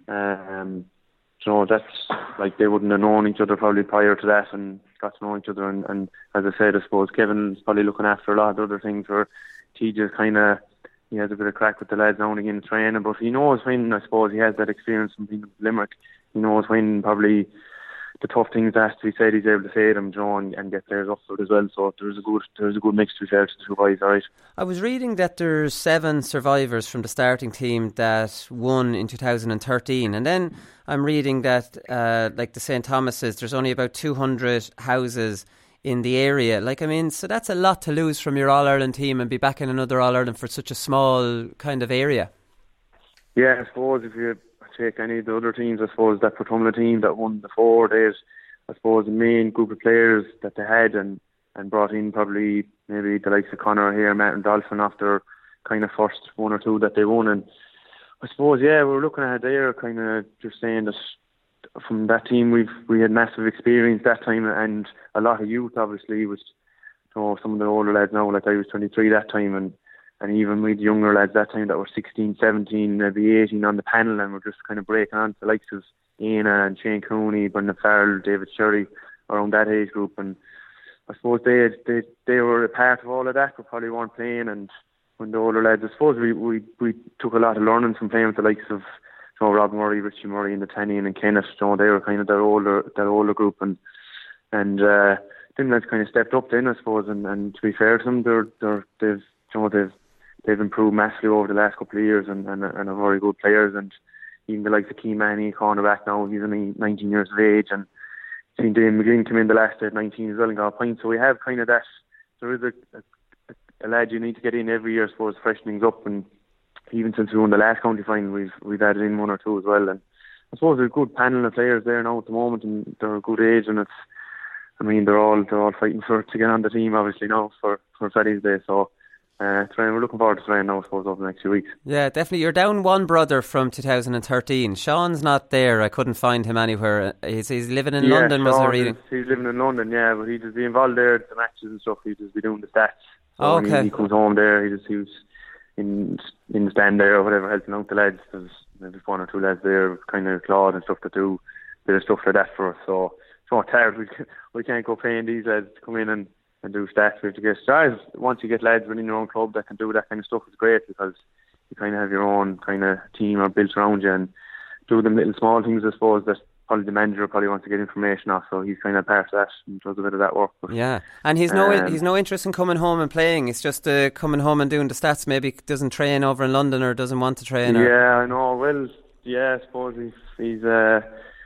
um, you know, that's like they wouldn't have known each other probably prior to that and got to know each other. And, and as I said, I suppose Kevin's probably looking after a lot of other things where T J's kind of, he has a bit of crack with the lads now and again training, but he knows when, I suppose, he has that experience from being in Limerick. He knows when probably the tough things have to be said, he's able to say them, you know, and, and get players up for it as well. So there's a good there's a good mix to be fair to the two guys, alright. I was reading that there's seven survivors from the starting team that won in two thousand thirteen, and then I'm reading that uh, like the Saint Thomas's, there's only about two hundred houses in the area. Like, I mean, so that's a lot to lose from your All-Ireland team and be back in another All-Ireland for such a small kind of area. Yeah, I suppose if you take any of the other teams, I suppose that Portumna team that won the four days, I suppose the main group of players that they had and, and brought in probably maybe the likes of Conor here, Martin Dolphin after kind of first one or two that they won. And I suppose, yeah, we were looking at it there, kind of just saying that from that team we've we had massive experience that time and a lot of youth, obviously, was, you know, some of the older lads now, like I was twenty-three that time, and and even with younger lads that time that were sixteen, seventeen, maybe eighteen on the panel, and we're just kind of breaking on to the likes of Aina and Shane Cooney, Brendan Farrell, David Sherry, around that age group. And I suppose they they they were a part of all of that, but probably weren't playing. And when the older lads, I suppose we, we, we took a lot of learning from playing with the likes of, you know, Rob Murray, Richie Murray, and the Tannian and Kenneth. You know, they were kind of their older their older group, and and uh, them lads kind of stepped up then, I suppose. And, and to be fair to them, they're they're they've you know they've they've improved massively over the last couple of years and, and, and are very good players. And even the likes of Key Manny, cornerback now, he's only nineteen years of age, and seen Dane McGlynn come in the last day at nineteen as well and got a point. So we have kind of that. There is a, a, a lad you need to get in every year, I suppose, freshenings up. And even since we won the last county final, we've we've added in one or two as well. And I suppose there's a good panel of players there now at the moment, and they're a good age, and it's. I mean, they're all they're all fighting for to get on the team, obviously now for for Friday's Day. So. Uh, trying, we're looking forward to trying now, I suppose, over the next few weeks. Yeah, definitely. You're down one brother from two thousand thirteen. Sean's not there. I couldn't find him anywhere. He's, he's living in yeah, London, Sean was I reading? Is, he's living in London, yeah, but he just be involved there at the matches and stuff. He just be doing the stats. So oh, okay. He, he comes home there. He just he was in in the stand there or whatever, helping out the lads. There's maybe one or two lads there, kind of Claude and stuff to do a bit of stuff like that for us. So so it's hard. We we can't go paying these lads to come in and. and do stats. We have to get started. Once you get lads within your own club that can do that kind of stuff, it's great because you kind of have your own kind of team or built around you and do them little small things, I suppose, that probably the manager probably wants to get information off, so he's kind of part of that and does a bit of that work. But, yeah, and he's no um, he's no interest in coming home and playing. It's just uh, coming home and doing the stats. Maybe doesn't train over in London or doesn't want to train. Or... Yeah, I know. Well, yeah, I suppose he's... he's uh,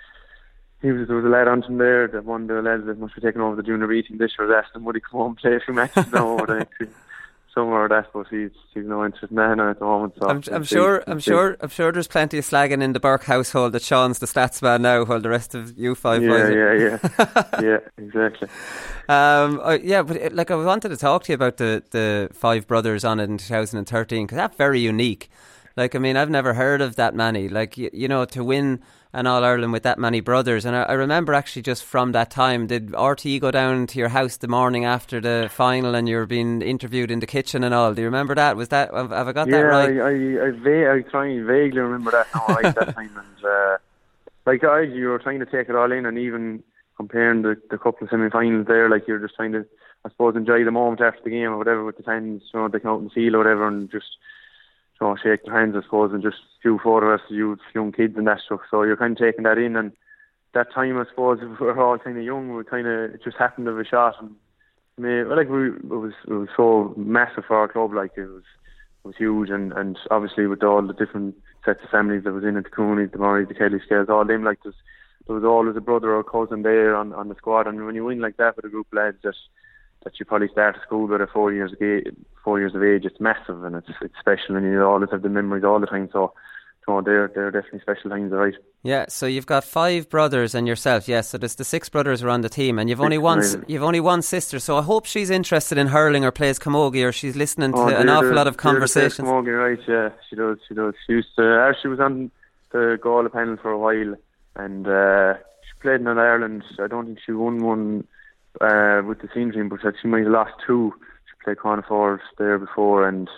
He was, there was a lad on there, that one of the lads that must be taking over the junior B team this year, was asking would he come home and play a few matches now over the next summer or that, but he's, he's no interest in that now at the moment. So I'm, I'm sure I'm sure I'm sure there's plenty of slagging in the Burke household that Sean's the stats man now while the rest of you five yeah, boys yeah, yeah, yeah, exactly. Um, uh, yeah, but it, like I wanted to talk to you about the, the five brothers on it in two thousand thirteen, because that's very unique. Like, I mean, I've never heard of that many. Like, you, you know, to win an All-Ireland with that many brothers. And I, I remember actually just from that time, did R T E go down to your house the morning after the final and you were being interviewed in the kitchen and all? Do you remember that? Was that, have, have I got yeah, that right? Yeah, I, I, I, va- I try and vaguely remember that now, right, that time. And, uh, like, I, you were trying to take it all in, and even comparing the, the couple of semi-finals there, like, you're just trying to, I suppose, enjoy the moment after the game or whatever with the fans, you know, they come out in the field or whatever, and just, you know, shake their hands, I suppose, and just few photographs of you young kids and that stuff. So you're kind of taking that in, and that time, I suppose, we were all kind of young. We kind of, it just happened to have a shot, and maybe, like we, it was, it was so massive for our club. Like it was, it was huge, and, and obviously with all the different sets of families that was in it, the Cooney, the Murray, the Kelly Scales, all them. Like there's, there was always a brother or cousin there on, on the squad, and when you win like that with a group of lads that that you probably start school with at four years of age, four years of age, it's massive and it's it's special, and you always have the memories all the time. So, you know, they're they're definitely special times, right? Yeah. So you've got five brothers and yourself. Yes. So there's the six brothers are on the team, and you've only one you've only one sister. So I hope she's interested in hurling or plays camogie, or she's listening to oh, an awful lot of conversations. Camogie, right? Yeah, she does. She does. She used to. Uh, she was on the Gala panel for a while, and uh, she played in Ireland. I don't think she won one. Uh, with the senior team, but she might have lost two. She played Corner Forward there before, and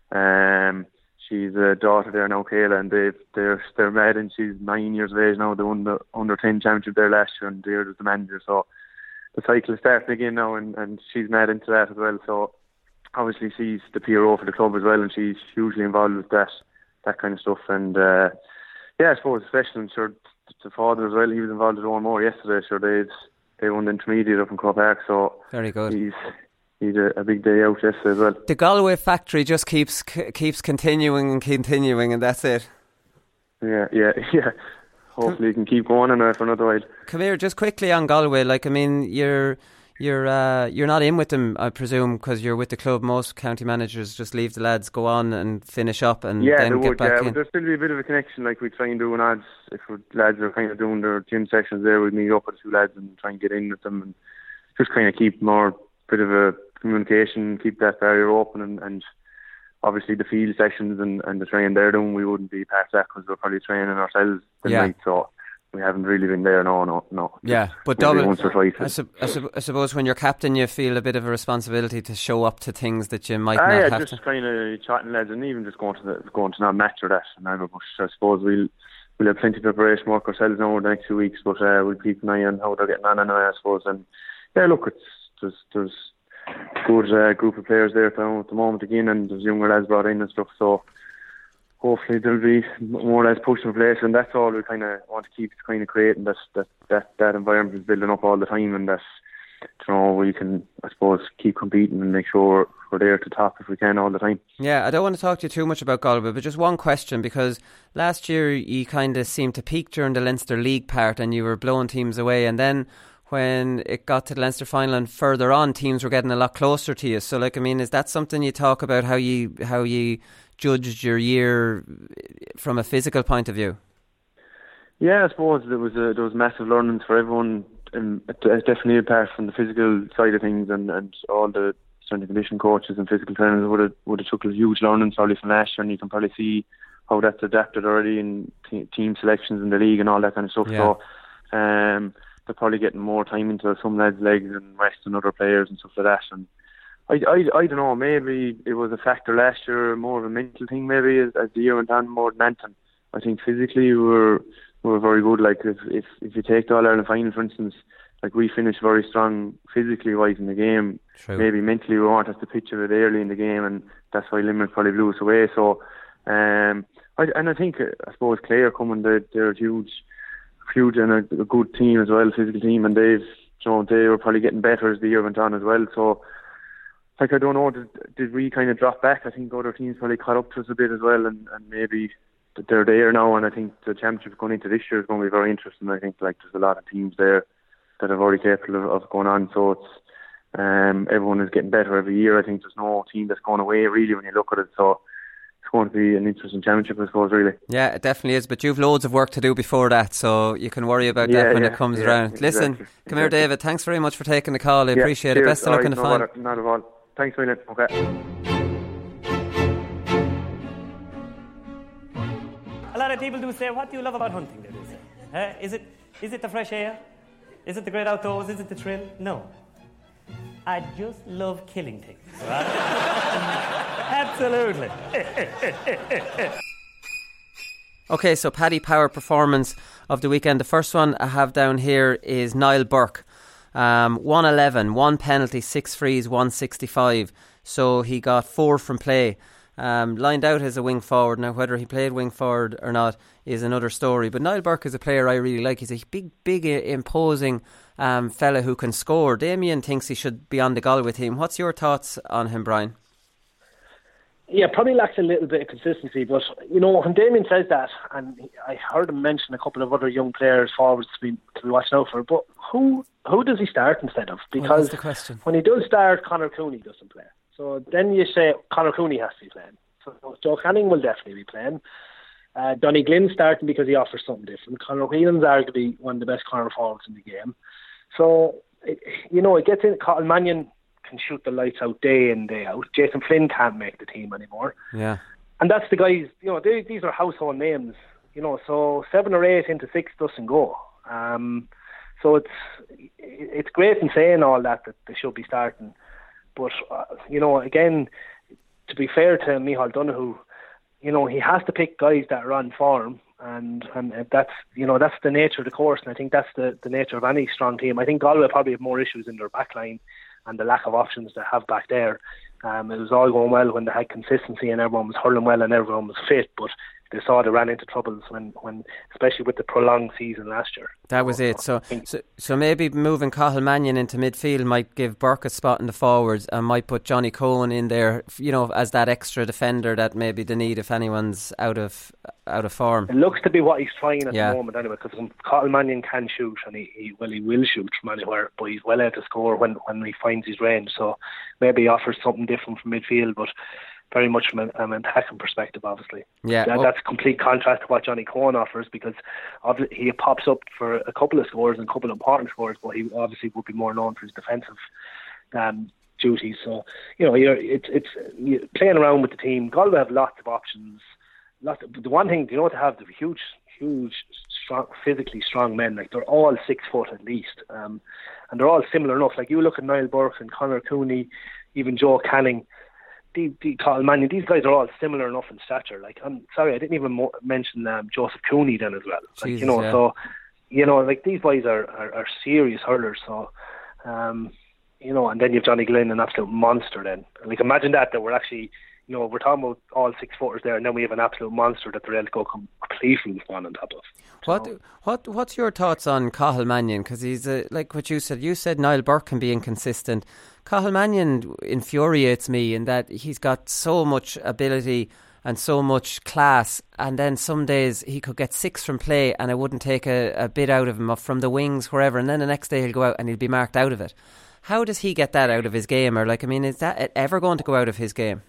um, she's a daughter there now, Kayla, and they've, they're they're married, and she's nine years of age now. They won the under ten championship there last year, and they're the manager. So the cycle is starting again now, and, and she's mad into that as well. So obviously she's the P R O for the club as well, and she's hugely involved with that that kind of stuff. And uh, yeah, I suppose especially, and sure, the father as well. He was involved with one more yesterday. Sure, they'd. They won the intermediate up in Croke Park, so very good. He's he's a, a big day out yesterday as well. The Galway factory just keeps c- keeps continuing and continuing, and that's it. Yeah, yeah, yeah. Hopefully, you can keep going on there for another while. Come here, just quickly on Galway. Like, I mean, you're you're uh, you're not in with them, I presume, because you're with the club. Most county managers just leave the lads go on and finish up, and yeah, then they get would, back yeah, in. But there's still be a bit of a connection. Like we try and do an odds if lads are kind of doing their gym sessions there, we'd meet up with a few lads and try and get in with them, and just kind of keep more bit of a communication, keep that barrier open, and, and obviously the field sessions and, and the training they're doing, we wouldn't be part of that because we're probably training ourselves the yeah. night, so we haven't really been there, no, no, no. Yeah, but double, once or twice. I, su- I, su- I suppose when you're captain, you feel a bit of a responsibility to show up to things that you might ah, not yeah, have just to. kind of chatting lads, and even just going to the, going to not match or that. And I, but I suppose we'll we'll have plenty of preparation work ourselves now over the next few weeks, but uh, we'll keep an eye on how they're getting on anyway, I suppose. And yeah, look, it's there's there's a good uh, group of players there at the moment again, and there's younger lads brought in and stuff, so hopefully there'll be more or less push in place, and that's all we kind of want to keep kind of creating, that that that, that environment is building up all the time, and that you know, we can, I suppose, keep competing and make sure we're there to top if we can all the time. Yeah, I don't want to talk to you too much about Galway, but just one question, because last year you kind of seemed to peak during the Leinster League part and you were blowing teams away, and then when it got to the Leinster final and further on, teams were getting a lot closer to you. So, like, I mean, is that something you talk about, how you how you judged your year from a physical point of view? Yeah, I suppose there was a, there was massive learnings for everyone, and definitely apart from the physical side of things, and, and all the strength and conditioning coaches and physical trainers would have would have took a huge learnings probably from last year, and you can probably see how that's adapted already in t- team selections in the league and all that kind of stuff. Yeah. So um, they're probably getting more time into some lads' legs and resting other players and stuff like that. And I, I, I don't know, maybe it was a factor last year, more of a mental thing maybe as, as the year went on more than anything. I think physically we were we were very good. Like if if, if you take the All Ireland final, for instance, like we finished very strong physically wise in the game. True. Maybe mentally we weren't at the pitch of it early in the game, and that's why Limerick probably blew us away. So, um, I, and I think I suppose Clare coming, they're, they're huge, huge and a, a good team as well, physical team, and they've, you know, they were probably getting better as the year went on as well. So, like I don't know, did, did we kind of drop back? I think other teams probably caught up to us a bit as well, and, and maybe they're there now. And I think the championship going into this year is going to be very interesting. I think like there's a lot of teams there that are very capable of, of going on. So it's um, everyone is getting better every year. I think there's no team that's going away really when you look at it. So it's going to be an interesting championship, I suppose, really. Yeah, it definitely is. But you've loads of work to do before that, so you can worry about yeah, that when yeah, it comes yeah, around. exactly, Listen, exactly. Come here, David. Thanks very much for taking the call. I yeah, appreciate cheers. it. Best of luck All in the right, final. Not, not at all. Thanks a million. Okay. A lot of people do say, what do you love about hunting, they do say. Uh, is it is it the fresh air? Is it the great outdoors? Is it the thrill? No. I just love killing things. Right? Absolutely. Okay, so Paddy Power performance of the weekend. The first one I have down here is Niall Burke. Um, one eleven, one penalty, six frees, one sixty-five. So he got four from play. Um, lined out as a wing forward. Now, whether he played wing forward or not is another story. But Niall Burke is a player I really like. He's a big, big, imposing um, fella who can score. Damien thinks he should be on the Galway team. What's your thoughts on him, Brian? Yeah, probably lacks a little bit of consistency. But, you know, when Damien says that, and I heard him mention a couple of other young players forwards to be, to be watching out for, but who who does he start instead of? Because well, that's the question. When he does start, Conor Cooney doesn't play. So then you say Conor Cooney has to be playing. So Joe Canning will definitely be playing. Uh, Donny Glynn starting because he offers something different. Conor Whelan's arguably one of the best corner forwards in the game. So, it, you know, it gets in. Colin Mannion can shoot the lights out day in, day out. Jason Flynn can't make the team anymore. Yeah. And that's the guys, you know, they, these are household names, you know, so seven or eight into six doesn't go. Um, so it's it's great in saying all that, that they should be starting. But, uh, you know, again, to be fair to Micheál Donoghue, you know, he has to pick guys that are on form, and, and that's, you know, that's the nature of the course, and I think that's the, the nature of any strong team. I think Galway probably have more issues in their back line and the lack of options they have back there. Um, it was all going well when they had consistency and everyone was hurling well and everyone was fit, but they saw they ran into troubles when, when especially with the prolonged season last year. That was it. So, so, so maybe moving Cathal Mannion into midfield might give Burke a spot in the forwards and might put Johnny Cohen in there, you know, as that extra defender that maybe they need if anyone's out of out of form. It looks to be what he's trying at yeah. the moment anyway, because Cathal Mannion can shoot, and he, he well he will shoot from anywhere, but he's well able to score when when he finds his range. So maybe he offers something different from midfield, but very much from an attacking perspective, obviously. Yeah, that, well, that's a complete contrast to what Johnny Cohen offers, because obviously he pops up for a couple of scores and a couple of important scores, but he obviously would be more known for his defensive um, duties. So, you know, you're, it's it's you're playing around with the team. Galway have lots of options. Lots of, the one thing, you know, to have the huge, huge, strong, physically strong men. Like they're all six foot at least, um, and they're all similar enough. Like you look at Niall Burke and Conor Cooney, even Joe Canning. The, the Cathal Mannion, these guys are all similar enough in stature. Like, I'm sorry, I didn't even mo- mention um, Joseph Cooney then as well. Like, Jesus, you know, yeah. so you know, like these guys are, are, are serious hurlers. So, um, you know, and then you've Johnny Glynn, an absolute monster. Then, like, imagine that that we're actually you know, we're talking about all six footers there, and then we have an absolute monster that they're able to go completely spawn on top of. What so, what what's your thoughts on Cathal Mannion? Because he's a, like what you said. You said Niall Burke can be inconsistent. Cathal Mannion infuriates me in that he's got so much ability and so much class, and then some days he could get six from play and I wouldn't take a, a bit out of him, or from the wings, wherever, and then the next day he'll go out and he'll be marked out of it. How does he get that out of his game? Or like, I mean, is that ever going to go out of his game?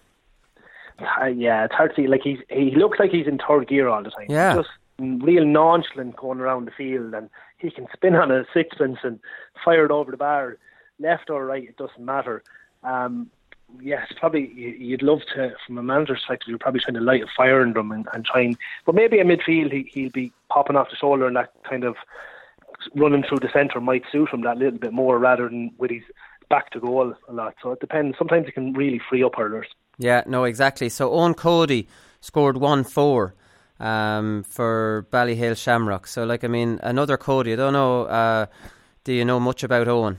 Uh, yeah, it's hard to see. Like, he's, he looks like he's in third gear all the time. Yeah. He's just real nonchalant going around the field, and he can spin on a sixpence and fire it over the bar, left or right, it doesn't matter. Um, yes, probably you'd love to, from a manager's perspective, you're probably trying to light a fire in them and, and trying, but maybe in midfield he, he'll be popping off the shoulder, and that kind of running through the centre might suit him that little bit more rather than with his back to goal a lot. So it depends. Sometimes it can really free up hurlers. Yeah, no, exactly. So Owen Cody scored one four um, for Ballyhale Shamrock. So, like, I mean, another Cody. I don't know, uh, do you know much about Owen?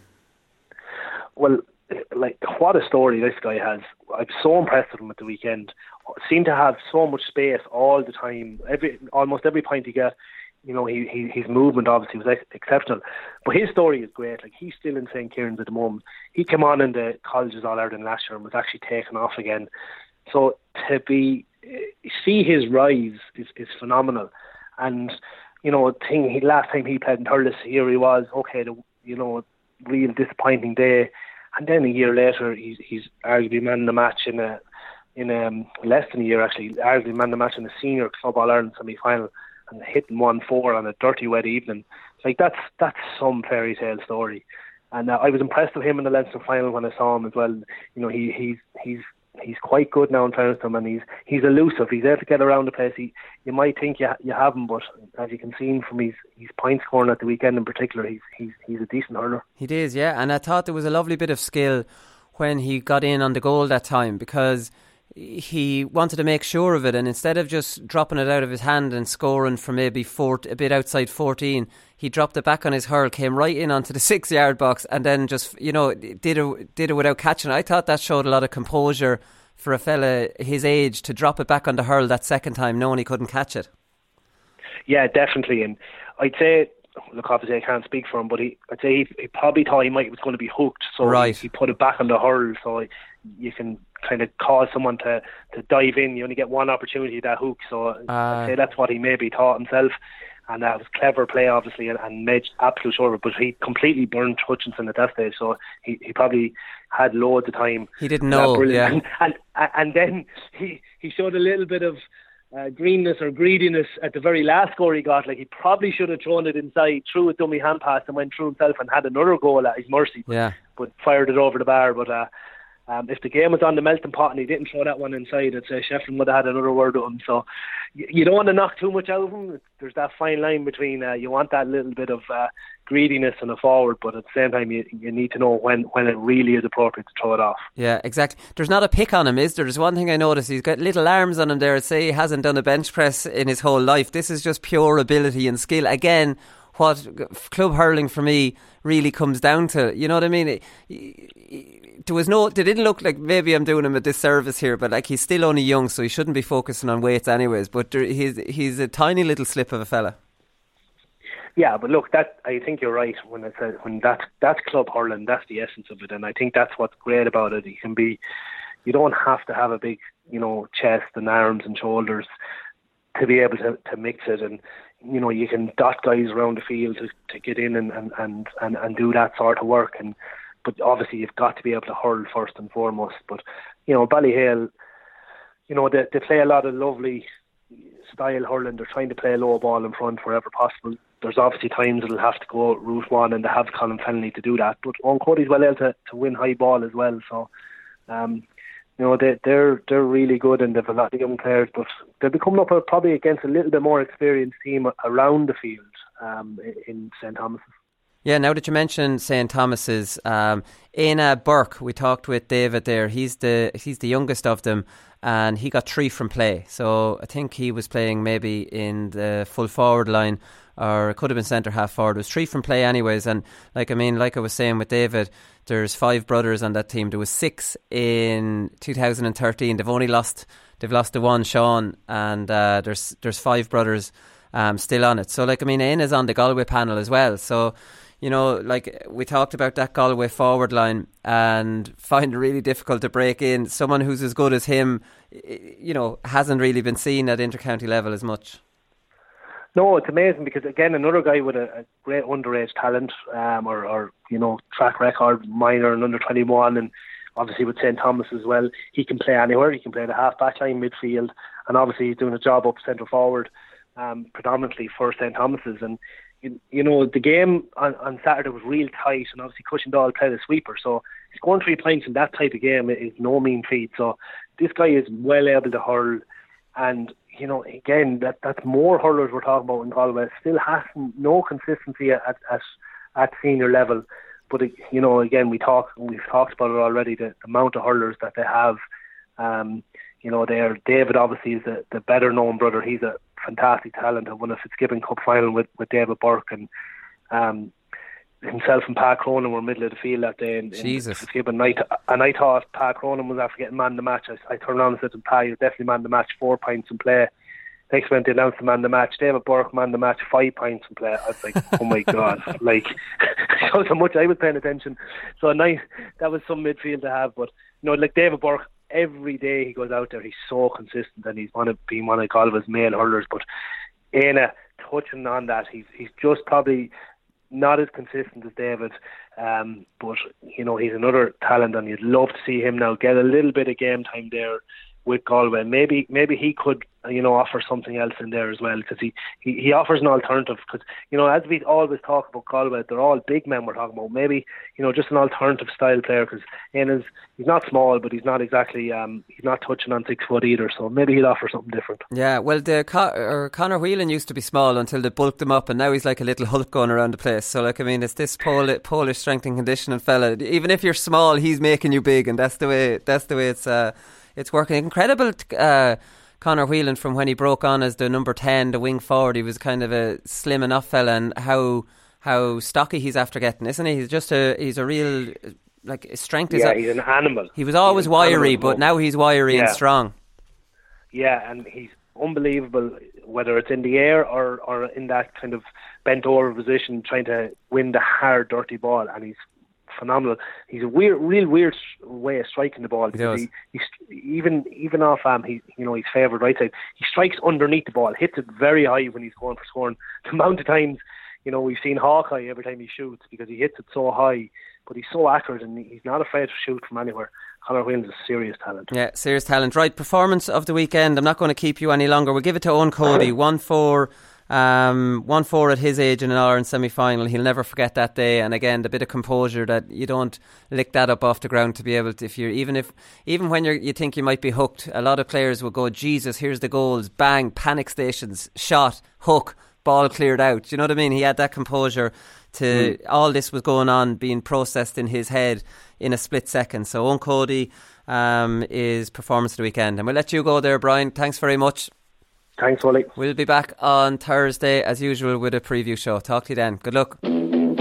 Well, like, what a story this guy has. I'm so impressed with him at the weekend. Seemed to have so much space all the time. Every Almost every point he got, you know, he, he his movement obviously was ex- exceptional. But his story is great. Like, he's still in Saint Kieran's at the moment. He came on in the Colleges All-Ireland last year and was actually taken off again. So to be see his rise is, is phenomenal. And, you know, thing he last time he played in Thurles, here he was, okay, the, you know, real disappointing day. And then a year later, he's he's arguably man of the match in a in um less than a year actually, arguably man of the match in the senior Club All Ireland semi final, and hitting one four on a dirty wet evening. Like, that's that's some fairy tale story. And uh, I was impressed with him in the Leinster final when I saw him as well. You know, he he's he's he's quite good now in fairness to him, and he's he's elusive. He's able to get around the place. He, you might think you you have him, but as you can see from his his point scoring at the weekend in particular, he's he's he's a decent hurler. He is, yeah. And I thought there was a lovely bit of skill when he got in on the goal that time, because he wanted to make sure of it, and instead of just dropping it out of his hand and scoring from maybe four, a bit outside fourteen, he dropped it back on his hurl, came right in onto the six yard box, and then just, you know, did it did it without catching it. I thought that showed a lot of composure for a fella his age to drop it back on the hurl that second time, knowing he couldn't catch it. Yeah, definitely. And I'd say, look, obviously I can't speak for him, but he, I'd say he, he probably thought he might was going to be hooked, so right. he, he put it back on the hurl, so you can kind of cause someone to, to dive in. You only get one opportunity at that hook, so uh, I'd say that's what he maybe thought himself. And that was clever play, obviously, and, and made absolute sure of it. But he completely burnt Hutchinson at that stage, so he, he probably had loads of time. He didn't know, yeah. And, and and then he, he showed a little bit of uh, greenness or greediness at the very last score he got. Like, he probably should have thrown it inside, threw a dummy hand pass, and went through himself and had another goal at his mercy. But, yeah. but fired it over the bar. But uh, um, if the game was on the melting pot and he didn't throw that one inside, I'd say Shefflin would have had another word with him. So you, you don't want to knock too much out of him. There's that fine line between uh, you want that little bit of uh, greediness in a forward, but at the same time you, you need to know when, when it really is appropriate to throw it off. Yeah, exactly. There's not a pick on him, is there? There's one thing I noticed. He's got little arms on him there. Say he hasn't done a bench press in his whole life. This is just pure ability and skill. Again, what club hurling for me really comes down to, you know what I mean? It, it, there was no, it didn't look like, maybe I'm doing him a disservice here, but like, he's still only young, so he shouldn't be focusing on weights anyways. But there, he's he's a tiny little slip of a fella. Yeah, but look, that I think you're right when it's a, when that that's club hurling, that's the essence of it, and I think that's what's great about it. You can be, you don't have to have a big, you know, chest and arms and shoulders to be able to, to mix it, and you know, you can dot guys around the field to, to get in and, and, and, and, and do that sort of work. And but obviously you've got to be able to hurl first and foremost. But you know, Ballyhale, you know, they, they play a lot of lovely style hurling. They're trying to play a low ball in front wherever possible. There's obviously times it'll have to go route one, and they have Colin Fennelly to do that. But Owen Cody's well able to, to win high ball as well. So, um, you know, they, they're they're really good, and they've a lot of young players, but they'll be coming up probably against a little bit more experienced team around the field um, in Saint Thomas's. Yeah, now that you mentioned Saint Thomas's, um, Éanna Burke, we talked with David there. He's the he's the youngest of them, and he got three from play. So I think he was playing maybe in the full forward line or it could have been centre half forward. It was three from play anyways. And like I mean, like I was saying with David, there's five brothers on that team. There was six in two thousand thirteen. They've only lost, they've lost the one, Sean, and uh, there's there's five brothers um, still on it. So like I mean, Aine is on the Galway panel as well. So, you know, like we talked about that Galway forward line and find it really difficult to break in. Someone who's as good as him, you know, hasn't really been seen at inter-county level as much. No, it's amazing because, again, another guy with a, a great underage talent um, or, or, you know, track record, minor and under twenty-one, and obviously with Saint Thomas as well. He can play anywhere. He can play the half-back line, midfield, and obviously he's doing a job up centre forward, um, predominantly for Saint Thomas's. And, you, you know, the game on, on Saturday was real tight, and obviously Cushendall played a sweeper, so scoring three points in that type of game is no mean feat. So this guy is well able to hurl, and you know, again, that that's more hurlers we're talking about in Galway. Still has no consistency at at, at senior level, but it, you know, again, we talk we've talked about it already. The, the amount of hurlers that they have, um, you know, there. David obviously is the, the better known brother. He's a fantastic talent. I won a Fitzgibbon Cup final with, with David Burke, and um, himself and Pat Cronin were middle of the field that day in, in Fitzgibbon. And I, th- and I thought Pat Cronin was after getting man the match. I, I turned around and said to him, Pat, you're definitely man the match, four points in play. Next minute they announced the man the match. David Burke man the match, five points in play. I was like, oh my god, like shows how much I was paying attention. So nice, that was some midfield to have. But you know, like David Burke, every day he goes out there, he's so consistent, and he's one of being one of Galway's male hurlers. But Aine, touching on that, he's he's just probably not as consistent as David, um, but you know, he's another talent, and you'd love to see him now get a little bit of game time there with Galway. Maybe maybe he could, you know, offer something else in there as well, because he, he, he offers an alternative. Because, you know, as we always talk about Galway, they're all big men we're talking about. Maybe, you know, just an alternative style player, because Aine's, he's not small, but he's not exactly, um, he's not touching on six foot either, so maybe he'll offer something different. Yeah, well, the Co- or Conor Whelan used to be small until they bulked him up, and now he's like a little Hulk going around the place. So, like, I mean, it's this Pol- Polish strength and conditioning fella. Even if you're small, he's making you big, and that's the way, that's the way it's, uh, it's working. Incredible, uh, Conor Whelan, from when he broke on as the number ten, the wing forward. He was kind of a slim enough fella, and how how stocky he's after getting, isn't he? He's just a he's a real, like, his strength is. Yeah, a, he's an animal. He was always wiry, but now he's wiry yeah. and strong. Yeah, and he's unbelievable, whether it's in the air or, or in that kind of bent over position, trying to win the hard, dirty ball, and he's phenomenal. He's a weird, real weird way of striking the ball. He he, he, even even off um, he you know, he's favoured right side. He strikes underneath the ball, hits it very high when he's going for scoring. The amount of times, you know, we've seen Hawkeye every time he shoots, because he hits it so high, but he's so accurate, and he's not afraid to shoot from anywhere. Conor Whelan's a serious talent. Yeah, serious talent. Right, performance of the weekend. I'm not going to keep you any longer. We'll give it to Owen Cody. one four Um, one four at his age in an Ireland semi-final. He'll never forget that day. And again, the bit of composure that you don't lick that up off the ground to be able to, if you're even if even when you you think you might be hooked, a lot of players will go, Jesus, here's the goals, bang, panic stations, shot, hook, ball cleared out. Do you know what I mean? He had that composure to mm. all this was going on, being processed in his head in a split second. So Owen Cody um, is performance of the weekend, and we'll let you go there, Brian. Thanks very much. Thanks, Wally. We'll be back on Thursday as usual with a preview show. Talk to you then. Good luck. And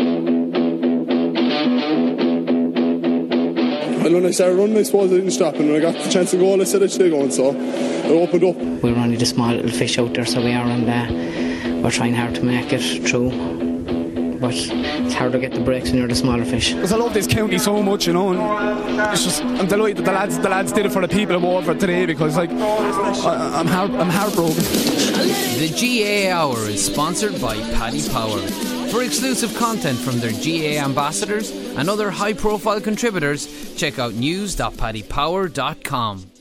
when I started running, I suppose I didn't stop, and when I got the chance to go, I said I should go, and so I opened up. We're only the small little fish out there, so we are, and uh, we're trying hard to make it through. But it's hard to get the breaks when you're the smaller fish. Because I love this county so much, you know, and it's just, I'm delighted the lads the lads did it for the people of Waterford today, because, like, I, I'm heart, I'm heartbroken. The G A A Hour is sponsored by Paddy Power. For exclusive content from their G A A ambassadors and other high-profile contributors, check out news dot paddy power dot com.